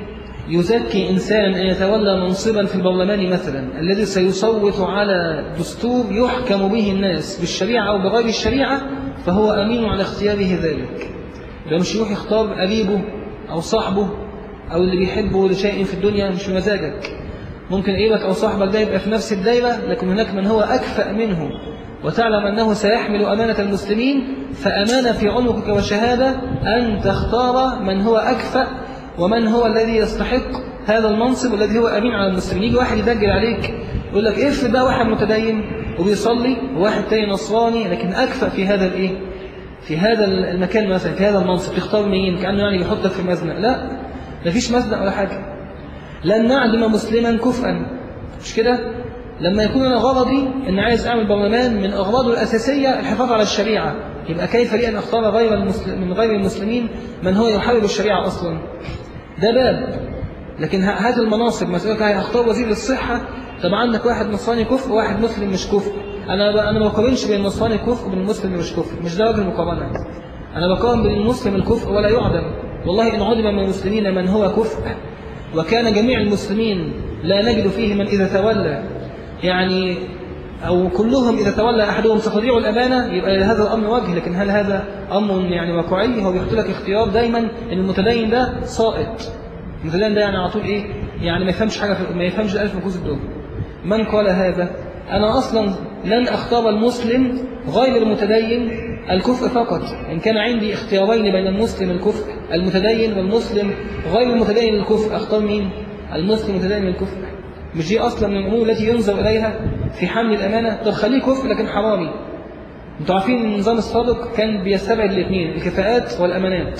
يزكي إنسان أن يتولى منصبا في البرلمان مثلا الذي سيصوت على دستور يحكم به الناس بالشريعة أو بغير الشريعة، فهو أمين على اختياره ذلك. ده مش يروح يختار قريبه أو صاحبه أو اللي بيحبه لشيء في الدنيا مش بمزاجك. ممكن قريبك أو صاحبك ده يبقى في نفس الدائرة، لكن هناك من هو أكفأ منه وتعلم أنه سيحمل أمانة المسلمين، فأمانة في عنقك وشهادة أن تختار من هو أكفأ ومن هو الذي يستحق هذا المنصب والذي هو أمين على المسلمين. يجي واحد يدجل عليك يقول لك افرض بقى واحد متدين وبيصلي وواحد تاني نصراني لكن أكفأ في هذا الإيه؟ في هذا المكان مثلا، في هذا المنصب، تختار مين؟ كأنه يعني بيحطك في مزنق. لا، مفيش مزنق ولا حاجة. لن نعدم مسلما كفءا، مش كده؟ لما يكون أنا غرضي أن عايز أعمل برلمان من أغراضه الأساسية الحفاظ على الشريعة، يبقى كيف لي أن أختار غير المسلم من غير المسلمين من هو يحارب الشريعة أصلا؟ ده باب. لكن هذه المناصب مسألة هختار وزير الصحة، طب عندك واحد نصراني كفء وواحد مسلم مش كفء، أنا أنا ما بقارنش بين النصراني كفء وبين المسلم اللي مش كفء، مش ده وجه المقارنة. أنا بقارن بين المسلم الكفء ولا يعدم. والله إن عدم من المسلمين من هو كفء وكان جميع المسلمين لا نجد فيه من إذا تولى يعني أو كلهم إذا تولى أحدهم ستضيع الأمانة، يبقى هذا الأمر وجه. لكن هل هذا أمر يعني واقعي؟ هو بيحط لك اختيار دايما إن المتدين ده سائط. المتدين ده يعني على طول إيه؟ يعني ما يفهمش حاجة، ما يفهمش الألف من كوز الدنيا. من قال هذا؟ أنا أصلا لن أختار المسلم غير المتدين الكفء فقط. إن كان عندي اختيارين بين المسلم الكفء المتدين والمسلم غير المتدين الكفء، أختار مين؟ المسلم المتدين الكفء. مش دي أصلا من الأمور التي ينظر إليها في حمل الأمانة؟ طب خليه كفء لكن حرامي. انتوا عارفين ان النظام السابق كان بيستبعد الاثنين، الكفاءات والأمانات.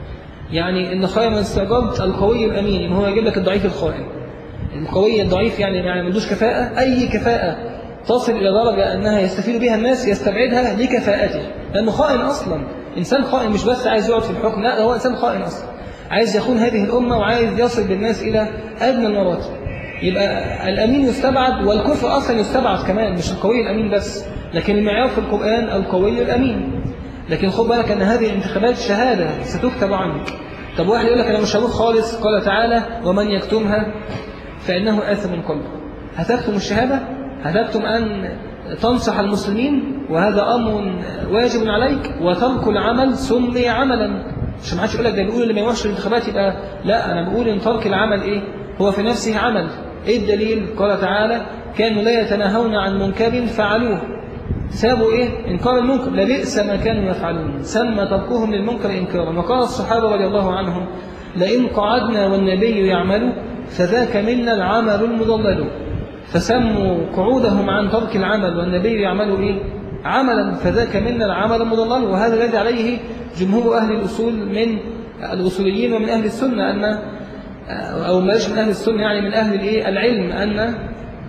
يعني ان خير من استعجبت القوي الأمين، ان هو يجيب لك الضعيف الخائن. القوي الضعيف يعني يعني ما عندوش كفاءة، أي كفاءة تصل إلى درجة أنها يستفيد بها الناس يستبعدها لكفاءته، لأنه خائن أصلا. إنسان خائن مش بس عايز يقعد في الحكم، لا، هو إنسان خائن أصلا، عايز يخون هذه الأمة وعايز يصل بالناس إلى أدنى المراتب. يبقى الأمين يستبعد، والكفء أصلا يستبعد كمان، مش القوي الأمين بس. لكن المعيار في القرآن القوي الأمين. لكن خد بالك أن هذه الانتخابات شهادة ستكتب عنك. طب واحد يقول لك أنا مش هروح خالص، قال تعالى ومن يكتمها فإنه آثم قلبه. هتكتم الشهادة؟ هتكتم أن تنصح المسلمين، وهذا أمر واجب عليك، وترك العمل سمي عملا. مش ما حدش يقول لك ده بيقول اللي ما يروحش الانتخابات يبقى لا، أنا بقول إن ترك العمل إيه؟ هو في نفسه عمل. إيه الدليل؟ قال تعالى كانوا لا يتناهون عن منكر فعلوه. سابوا إيه؟ إنكار المنكر، لبئس ما كانوا يفعلون، سمى تركهم للمنكر إنكارا. وقال الصحابة رضي الله عنهم لئن قعدنا والنبي يعمل فذاك منا العمل المضلل. فسموا قعودهم عن ترك العمل والنبي يعمل إيه؟ عملا، فذاك منا العمل المضلل. وهذا الذي عليه جمهور أهل الأصول من الأصوليين ومن أهل السنة، أن أو ماش من أهل السنة يعني من أهل الإيه؟ العلم، أن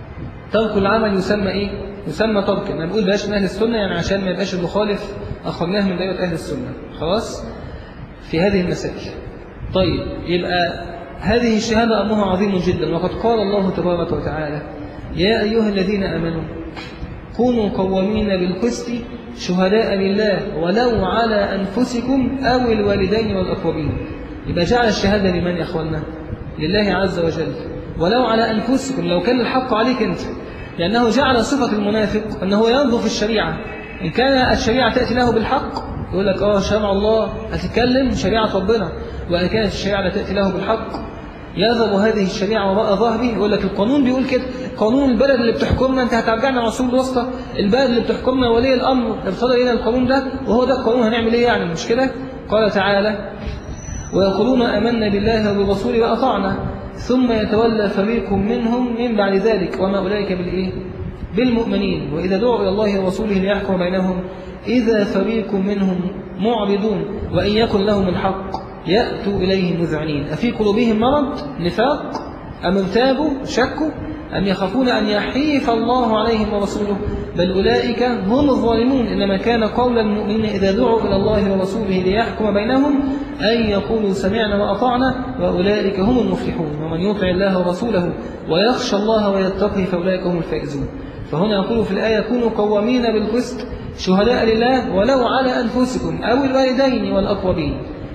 ترك العمل يسمى إيه؟ يسمى ترك. أنا بقول بلاش من أهل السنة يعني عشان ما يبقاش المخالف أخرناه من دائرة أهل السنة خلاص في هذه المسائل. طيب، يبقى هذه الشهادة أمرها عظيم جدا. وقد قال الله تبارك وتعالى يا أيها الذين آمنوا كونوا قوامين بالقسط شهداء لله ولو على أنفسكم أو الوالدين والأقربين. يبقى جعل الشهادة لمن يا أخوانا؟ لله عز وجل، ولو على أنفسكم، لو كان الحق عليك أنت. لأنه جعل صفة المنافق أنه ينظر في الشريعة، إن كان الشريعة تأتي له بالحق يقول لك آه شرع الله، هتتكلم شريعة ربنا. وإن كانت الشريعة لا تأتي له بالحق يذهب هذه الشريعة وراء ظهره، يقول لك القانون بيقول كده، قانون البلد اللي بتحكمنا، أنت هترجعنا رسول الوسطى، البلد اللي بتحكمنا ولي الأمر ارتضى لنا القانون ده، وهو ده القانون، هنعمل إيه يعني؟ مش كده؟ قال تعالى ويقولون آمنا بالله وبرسوله وأطعنا ثم يتولى فريق منهم من بعد ذلك وما أولئك بالإيه؟ بالمؤمنين وإذا دعوا إلى الله ورسوله ليحكم بينهم إذا فريق منهم معرضون وإن يكن لهم الحق يأتوا إليه مذعنين أفي قلوبهم مرض نفاق أم ارتابوا شكوا أم يخافون أن يحيف الله عليهم ورسوله بل أولئك هم الظالمون إنما كان قول المؤمنين إذا دعوا إلى الله ورسوله ليحكم بينهم أن يقولوا سمعنا وأطعنا وأولئك هم المفلحون ومن يطع الله ورسوله ويخشى الله ويتقي فأولئك هم الفائزون. فهنا يقول في الآية كونوا قوامين بالقسط شهداء لله ولو على أنفسكم أو الوالدين والأقربين.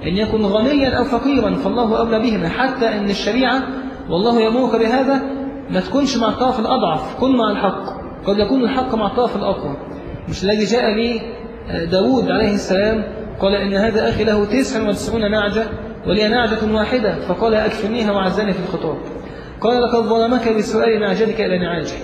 إن يكن غنيا أو فقيرا فالله أولى بهما، حتى أن الشريعة والله يأمرك بهذا ما تكونش مع الطرف الأضعف، كن مع الحق. قد يكون الحق مع الطرف الأقوى، مش الذي جاء به داود عليه السلام قال إن هذا أخي له تسع وتسعون نعجة ولي نعجة واحدة فقال أكفنيها وعزاني في الخطاب. قال لقد ظلمك بسؤال نعجتك إلى نعاجه.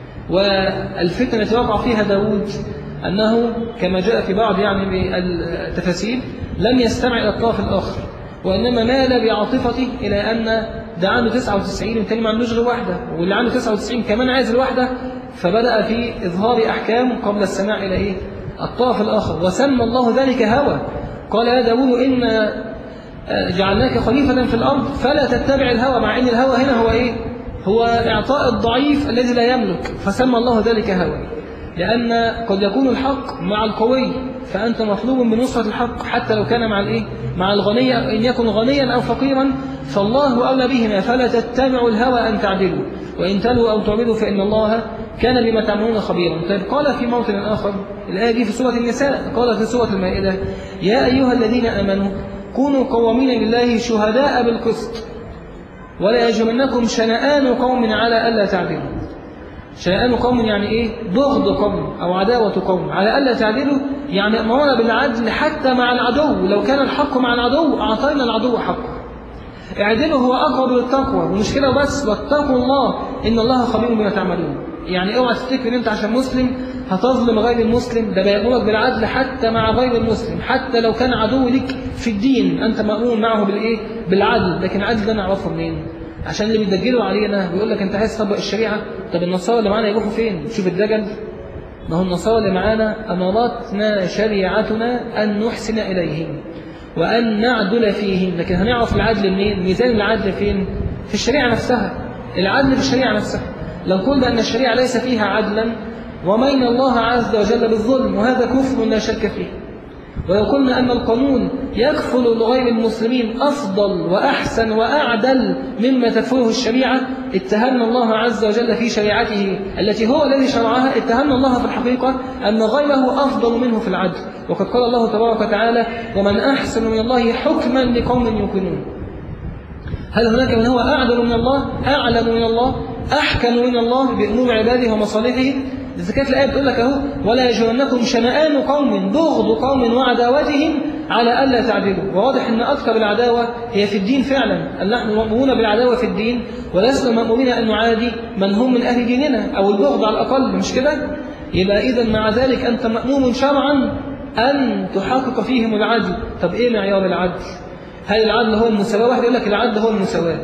والفتنة التي وقع فيها داود أنه كما جاء في بعض يعني التفاسير لم يستمع إلى الطرف الآخر، وإنما مال بعاطفته إلى أن ده عنده تسعة وتسعين والتاني ما عندوش غير واحدة، واللي عنده تسعة وتسعين كمان عايز الواحدة، فبدأ في إظهار أحكام قبل السماع إلى إيه؟ الطرف الآخر، وسمى الله ذلك هوى. قال يا داود إن جعلناك خليفة في الأرض فلا تتبع الهوى، مع أن الهوى هنا هو إيه؟ هو إعطاء الضعيف الذي لا يملك، فسمى الله ذلك هوى، لأن قد يكون الحق مع القوي فأنت مطلوب بنصرة الحق حتى لو كان مع الإيه؟ مع الغني، إن يكن غنيا أو فقيرا فالله أولى بهما فلا تتبعوا الهوى أن تعدلوا وإن تلوا أو تعبدوا فإن الله كان بما تعملون خبيرا. طيب قال في موطن آخر، الآية دي في سورة النساء، قال في سورة المائدة يا أيها الذين آمنوا كونوا قوامين لله شهداء بالقسط ولا يجرمنكم شنآن قوم على ألا تعدلوا. شنآن قوم يعني إيه؟ بغض قوم أو عداوة قوم على ألا تعدلوا، يعني أمرنا بالعدل حتى مع العدو، لو كان الحق مع العدو أعطينا العدو حقه. اعدلوا هو أقرب للتقوى، ومش كده بس، واتقوا الله إن الله خبير بما تعملون. يعني اوعى تفتكر ان انت عشان مسلم هتظلم غير المسلم، ده بيأمرك بالعدل حتى مع غير المسلم، حتى لو كان عدو لك في الدين انت مأمور معه بالايه؟ بالعدل. لكن العدل ده نعرفه منين؟ عشان اللي بيدجلوا علينا بيقول لك انت عايز تطبق الشريعه، طب النصارى اللي معانا يروحوا فين؟ شوف الدجل، ما هو النصارى اللي معانا امرتنا شريعتنا ان نحسن اليهم وان نعدل فيهم، لكن هنعرف العدل منين؟ ميزان العدل فين؟ في الشريعه نفسها. العدل في الشريعه نفسها. لو قلنا أن الشريعة ليس فيها عدلا رمينا الله عز وجل بالظلم، وهذا كفر لا شك فيه. ولو قلنا أن القانون يكفل لغير المسلمين أفضل وأحسن وأعدل مما تكفله الشريعة، اتهمنا الله عز وجل في شريعته التي هو الذي شرعها، اتهمنا الله في الحقيقة أن غيره أفضل منه في العدل. وقد قال الله تبارك وتعالى ومن أحسن من الله حكما لقوم يوقنون. هل هناك من هو أعدل من الله؟ أعلم من الله؟ أحكم من الله بأمور عباده ومصالحه؟ إذا كانت الآية بتقول لك أهو ولا يجرمنكم شنآن قوم بغض قوم وعداوتهم على ألا تعدلوا. وواضح أن أكثر العداوة هي في الدين فعلا، أن نحن مأمورون بالعداوة في الدين ولسنا مأمورين أن نعادي من هم من أهل ديننا، أو البغض على الأقل، مش كده؟ يبقى إذن مع ذلك أنت مأمور شرعا أن تحقق فيهم العدل. طب إيه معيار العدل؟ هل العدل هو المساواة؟ واحد يقول لك العدل هو المساواة.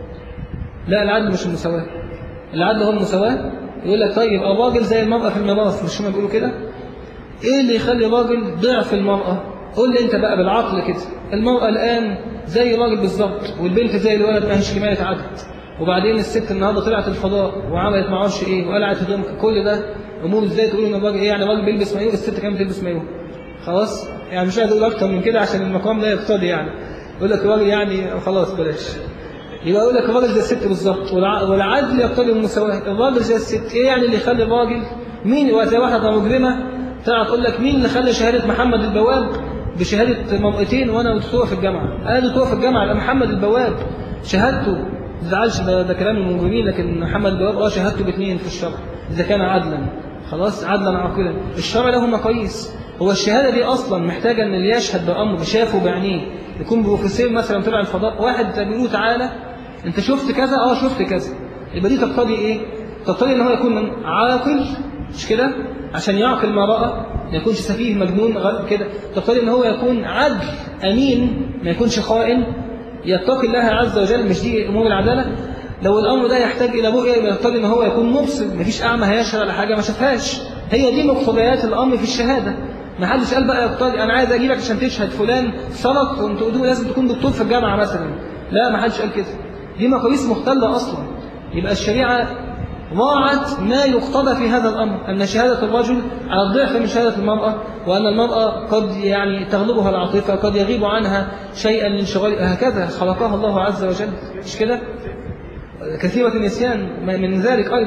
لا، العدل مش المساواة. العدل هو المساواة. يقول لك طيب الراجل زي المرأة في الميراث، مش هم بيقولوا كده؟ ايه اللي يخلي الراجل ضعف المرأة؟ قول لي انت بقى بالعقل كده. المرأة الآن زي الراجل بالظبط، والبنت زي الولد، ما هيش كمالة عدد. وبعدين الست النهارده طلعت الفضاء وعملت ما اعرفش ايه وقلعت هدوم، كل ده امور ازاي تقول ان الراجل ايه؟ يعني الراجل بيلبس مايوه، الست كمان بتلبس مايوه. خلاص؟ يعني مش عايز اقول اكتر من كده عشان المقام لا يقتضي، يعني يقول لك الراجل يعني خلاص بلاش. يبقى يقول لك الراجل زي الست بالظبط، والعدل يقتضي المساواة. الراجل زي الست، ايه يعني اللي يخلي الراجل؟ مين زي واحدة مجرمة طلعت تقول لك مين اللي خلى شهادة محمد البواب بشهادة مرأتين وانا دكتورة في الجامعة؟ انا دكتورة في الجامعة، يبقى محمد البواب شهادته ما تزعلش، ده, ده كلام المجرمين، لكن محمد البواب اه شهادته باثنين في الشرع اذا كان عدلا، خلاص عدلا عاقلا. الشرع له مقاييس. هو الشهادة دي اصلا محتاجة ان اللي يشهد بأمر شافه بعينيه، يكون بروفيسور مثلا طلع الفضاء، واحد بيقول تعالى انت شفت كذا؟ اه شفت كذا. يبقى دي تقتضي ايه؟ تقتضي ان هو يكون عاقل، مش كده؟ عشان يعقل ما رأى، ما يكونش سفيه مجنون كده. تقتضي ان هو يكون عدل امين، ما يكونش خائن، يتقي الله عز وجل، مش دي امور العداله. لو الامر ده يحتاج الى رؤيه يبقى يقتضي ان هو يكون مبصر، مفيش اعمى هيشهد على حاجه ما شافهاش. هي دي مقتضيات الامر في الشهاده. ما حدش قال بقى يقتضي انا عايز اجيبك عشان تشهد فلان سرق وانت تقول لازم تكون دكتور في الجامعه مثلا. لا، ما حدش قال كده. دي مقاييس مختلة أصلا. يبقى الشريعة راعت ما يقتضى في هذا الأمر، أن شهادة الرجل على الضعف من شهادة المرأة، وأن المرأة قد يعني تغلبها العاطفة، قد يغيب عنها شيئا من شغل، هكذا خلقها الله عز وجل، مش كده؟ كثيرة النسيان من ذلك أيضا.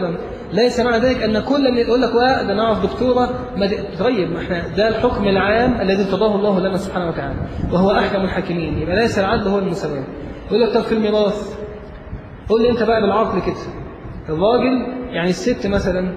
ليس معنى ذلك أن كل اللي يقول لك وا ده نعرف دكتورة ما طيب، ما احنا ده الحكم العام الذي ارتضاه الله لنا سبحانه وتعالى وهو أحكم الحاكمين، يبقى ليس العدل هو المساواة. يقول لك طب في الميراث قول لي أنت بقى بالعقل كده، الراجل يعني الست مثلا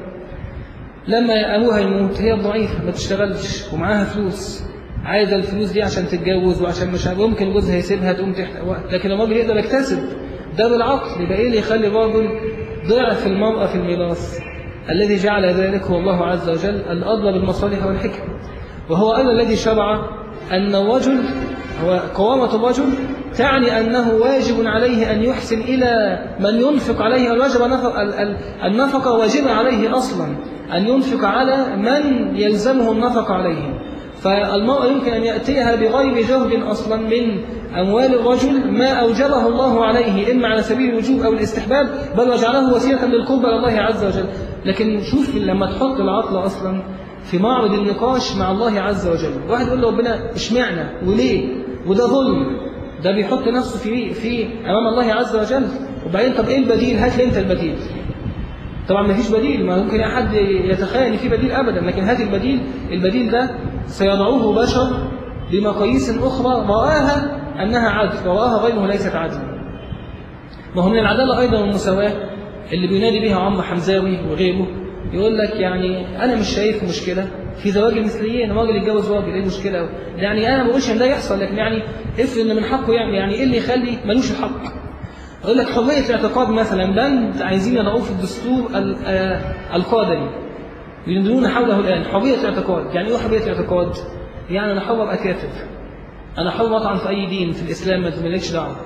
لما أبوها يموت هي ضعيفة ما تشتغلش ومعاها فلوس، عايزة الفلوس دي عشان تتجوز وعشان مش ممكن جوزها يسيبها تقوم تحت وقت، لكن الراجل يقدر يكتسب ده بالعقل. يبقى إيه اللي يخلي الراجل ضعف المرأة في الميراث؟ الذي جعل ذلك هو الله عز وجل الأضل بالمصالح والحكم، وهو أيضا الذي شرع أن الرجل هو قوامة الرجل تعني أنه واجب عليه أن يحسن إلى من ينفق عليه، الواجب النفقة واجب عليه أصلا أن ينفق على من يلزمه النفقة عليه. فالمرأة يمكن أن يأتيها بغير جهد أصلا من أموال الرجل ما أوجبه الله عليه إما على سبيل الوجوب أو الاستحباب، بل وجعله وسيلة للقرب إلى الله عز وجل. لكن شوف لما تحط العقل أصلا في معرض النقاش مع الله عز وجل، واحد يقول له ربنا اشمعنا وليه وده ظلم، ده بيحط نفسه في في أمام الله عز وجل. وبعدين طب إيه البديل؟ هات لي أنت البديل. طبعا ما فيش بديل، ما ممكن أحد يتخيل ان في بديل أبدا، لكن هات البديل. البديل ده سيضعوه بشر بمقاييس أخرى رآها أنها عدل ورآها غيره ليست عدل. ما هو من العدالة أيضا والمساواة اللي بينادي بها عم حمزاوي وغيره، يقول لك يعني أنا مش شايف مشكلة في زواج المثليين، راجل يتجوز راجل، إيه المشكلة؟ يعني أنا ما بقولش إن ده يحصل، لكن يعني افرض إن من حقه يعمل، يعني إيه اللي يخلي ملوش الحق؟ يقول لك حرية الاعتقاد مثلا بند عايزين يضعوه في الدستور القادم يدندنون حوله الآن، حرية الاعتقاد. يعني إيه حرية الاعتقاد؟ يعني أنا حر أكافر، أنا حر أطعن في أي دين في الإسلام ما تملكش دعوة.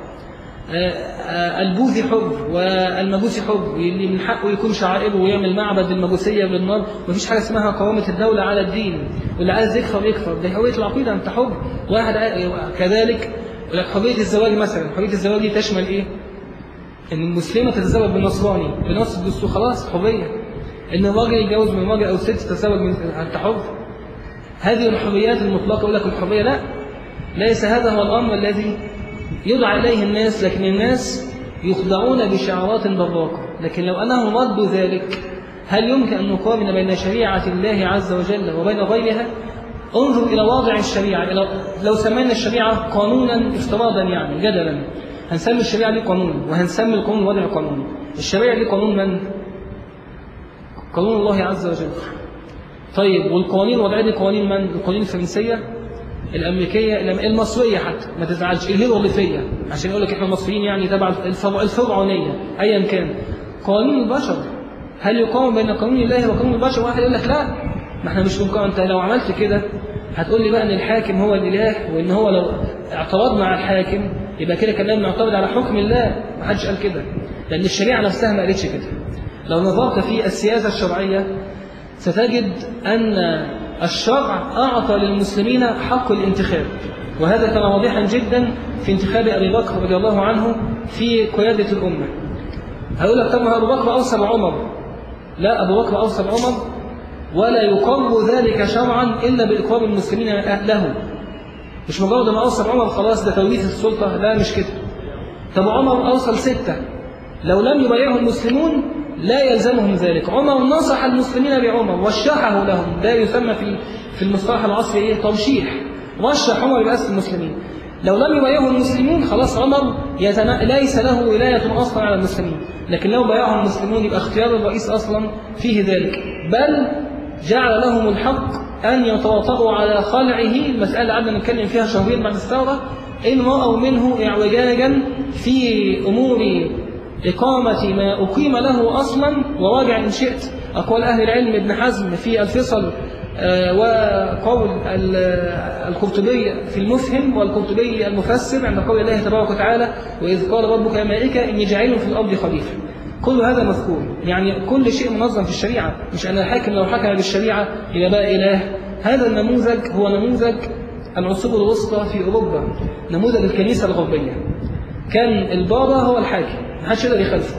البوذي حر والمجوسي حر، اللي من حقه يكون شعائره ويعمل معبد للمجوسية وللنار، مفيش حاجة اسمها قوامة الدولة على الدين، واللي عايز يكفر يكفر، ده حرية العقيدة، أنت حر. واحد كذلك يقول لك حرية الزواج مثلا، حرية الزواج دي تشمل إيه؟ إن المسلمة تتزوج بالنصراني بنص الدستور، خلاص حرية. إن الراجل يتجوز من راجل أو ست تتزوج من أنت حر. هذه الحريات المطلقة. يقول لك الحرية لا، ليس هذا هو الأمر الذي يدعى إليه الناس، لكن الناس يخدعون بشعارات براقة. لكن لو أنهم ردوا ذلك، هل يمكن أن نقارن بين شريعة الله عز وجل وبين غيرها؟ انظر إلى واضع الشريعة. لو سمينا الشريعة قانونا افتراضا يعني جدلا، هنسمي الشريعة دي قانون، وهنسمي القانون وضع قانون. الشريعة دي قانون من؟ قانون الله عز وجل. طيب والقوانين الوضعية دي قوانين من؟ القوانين الفرنسية، الأمريكية، المصرية حتى ما تزعلش، الهيروغليفية، عشان يقول لك إحنا المصريين يعني تبع الفرعونية أيا كان. قوانين البشر، هل يقام بين قانون الله وقانون البشر؟ واحد يقول لك لا، ما احنا مش ممكن. أنت لو عملت كده هتقول لي بقى أن الحاكم هو الإله، وإن هو لو اعترضنا على الحاكم يبقى كده كنا بنعترض على حكم الله. ما حدش قال كده، لأن الشريعة نفسها ما قالتش كده. لو نظرت في السياسة الشرعية ستجد أن الشرع أعطى للمسلمين حق الانتخاب، وهذا كان واضحا جدا في انتخاب أبي بكر رضي الله عنه في قيادة الأمة. هقول لك طب أبو بكر أوصى بعمر. لا، أبو بكر أوصى بعمر ولا يقر ذلك شرعا إلا بإقرار المسلمين له. مش مجرد ما أوصى بعمر خلاص ده توريث السلطة، لا مش كده. طب عمر أوصى لستة، لو لم يبايعه المسلمون لا يلزمهم ذلك. عمر نصح المسلمين بعمر، رشحه لهم، ده يسمى في في المصطلح العصري ايه؟ ترشيح. رشح عمر بأس المسلمين. لو لم يبايعه المسلمون خلاص عمر يتنا... ليس له ولاية أصلا على المسلمين، لكن لو بايعه المسلمون يبقى اختيار الرئيس أصلا فيه ذلك، بل جعل لهم الحق أن يتواطؤوا على خلعه. المسألة اللي قعدنا نتكلم فيها شهرين بعد الثورة، إن رأوا منه اعوجاجا في أمور إقامة ما أقيم له أصلا. وراجع إن شئت أقوال أهل العلم ابن حزم في الفصل وقول القرطبي في المفهم والقرطبي المفسر عند قول الله تبارك وتعالى وإذ قال ربك يا ملائكة إني جاعل في الأرض خليفة. كل هذا مذكور، يعني كل شيء منظم في الشريعة، مش أن الحاكم لو حكم بالشريعة إلى بقى إله. هذا النموذج هو نموذج العصور الوسطى في أوروبا، نموذج الكنيسة الغربية. كان البابا هو الحاكم، محدش يقدر يخالفه،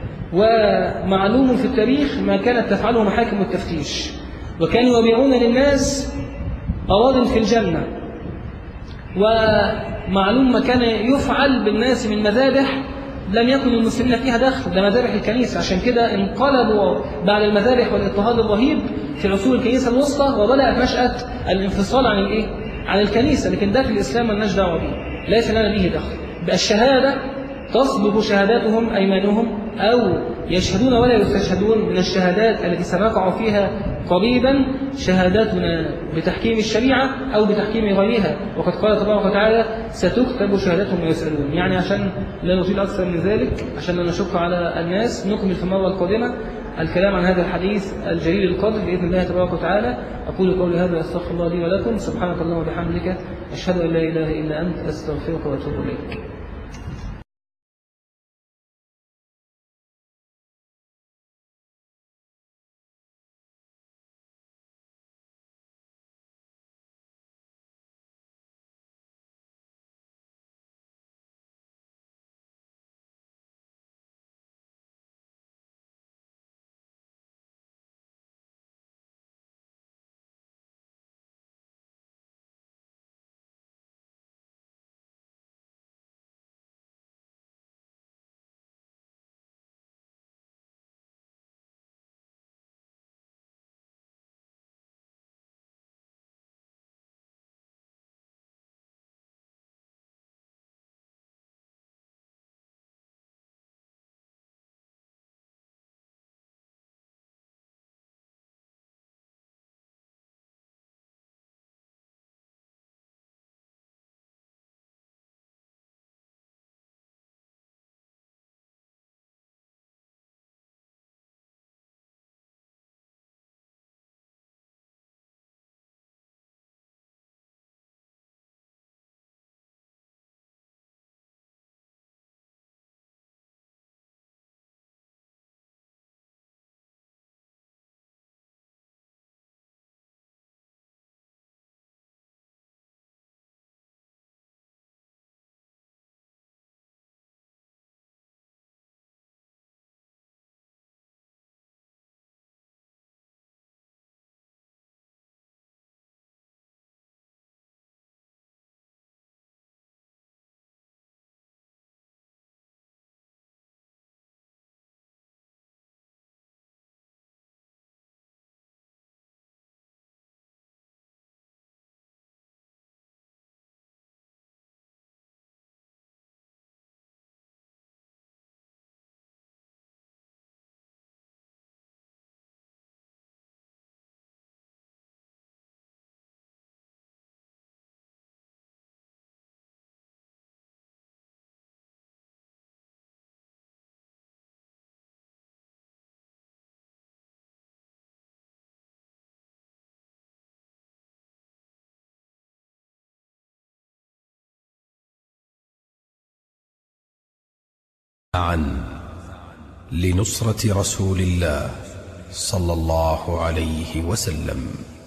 ومعلوم في التاريخ ما كانت تفعله محاكم التفتيش، وكانوا يبيعون للناس أراضٍ في الجنة، ومعلوم ما كان يفعل بالناس من مذابح لم يكن المسلمين فيها دخل، ده مذابح الكنيسة. عشان كده انقلبوا بعد المذابح والاضطهاد الرهيب في عصور الكنيسة الوسطى، وبدأت نشأة الانفصال عن الايه؟ عن الكنيسة. لكن ده في الإسلام مالناش دعوة به، ليس لنا به دخل. بقى الشهادة تصبغ شهاداتهم أيمانهم، أو يشهدون ولا يستشهدون. من الشهادات التي سنقع فيها قريبا شهاداتنا بتحكيم الشريعة أو بتحكيم غيرها، وقد قال تبارك وتعالى ستكتب شهاداتهم ويسألون. يعني عشان لا نطيل أكثر من ذلك، عشان لا نشق على الناس، نكمل في المرة القادمة الكلام عن هذا الحديث الجليل القدر بإذن الله تبارك وتعالى. أقول قولي هذا أستغفر الله لي ولكم. سبحانك اللهم وبحمدك، أشهد أن لا إله إلا أنت، أستغفرك وأتوب إليك. عن لنصرة رسول الله صلى الله عليه وسلم.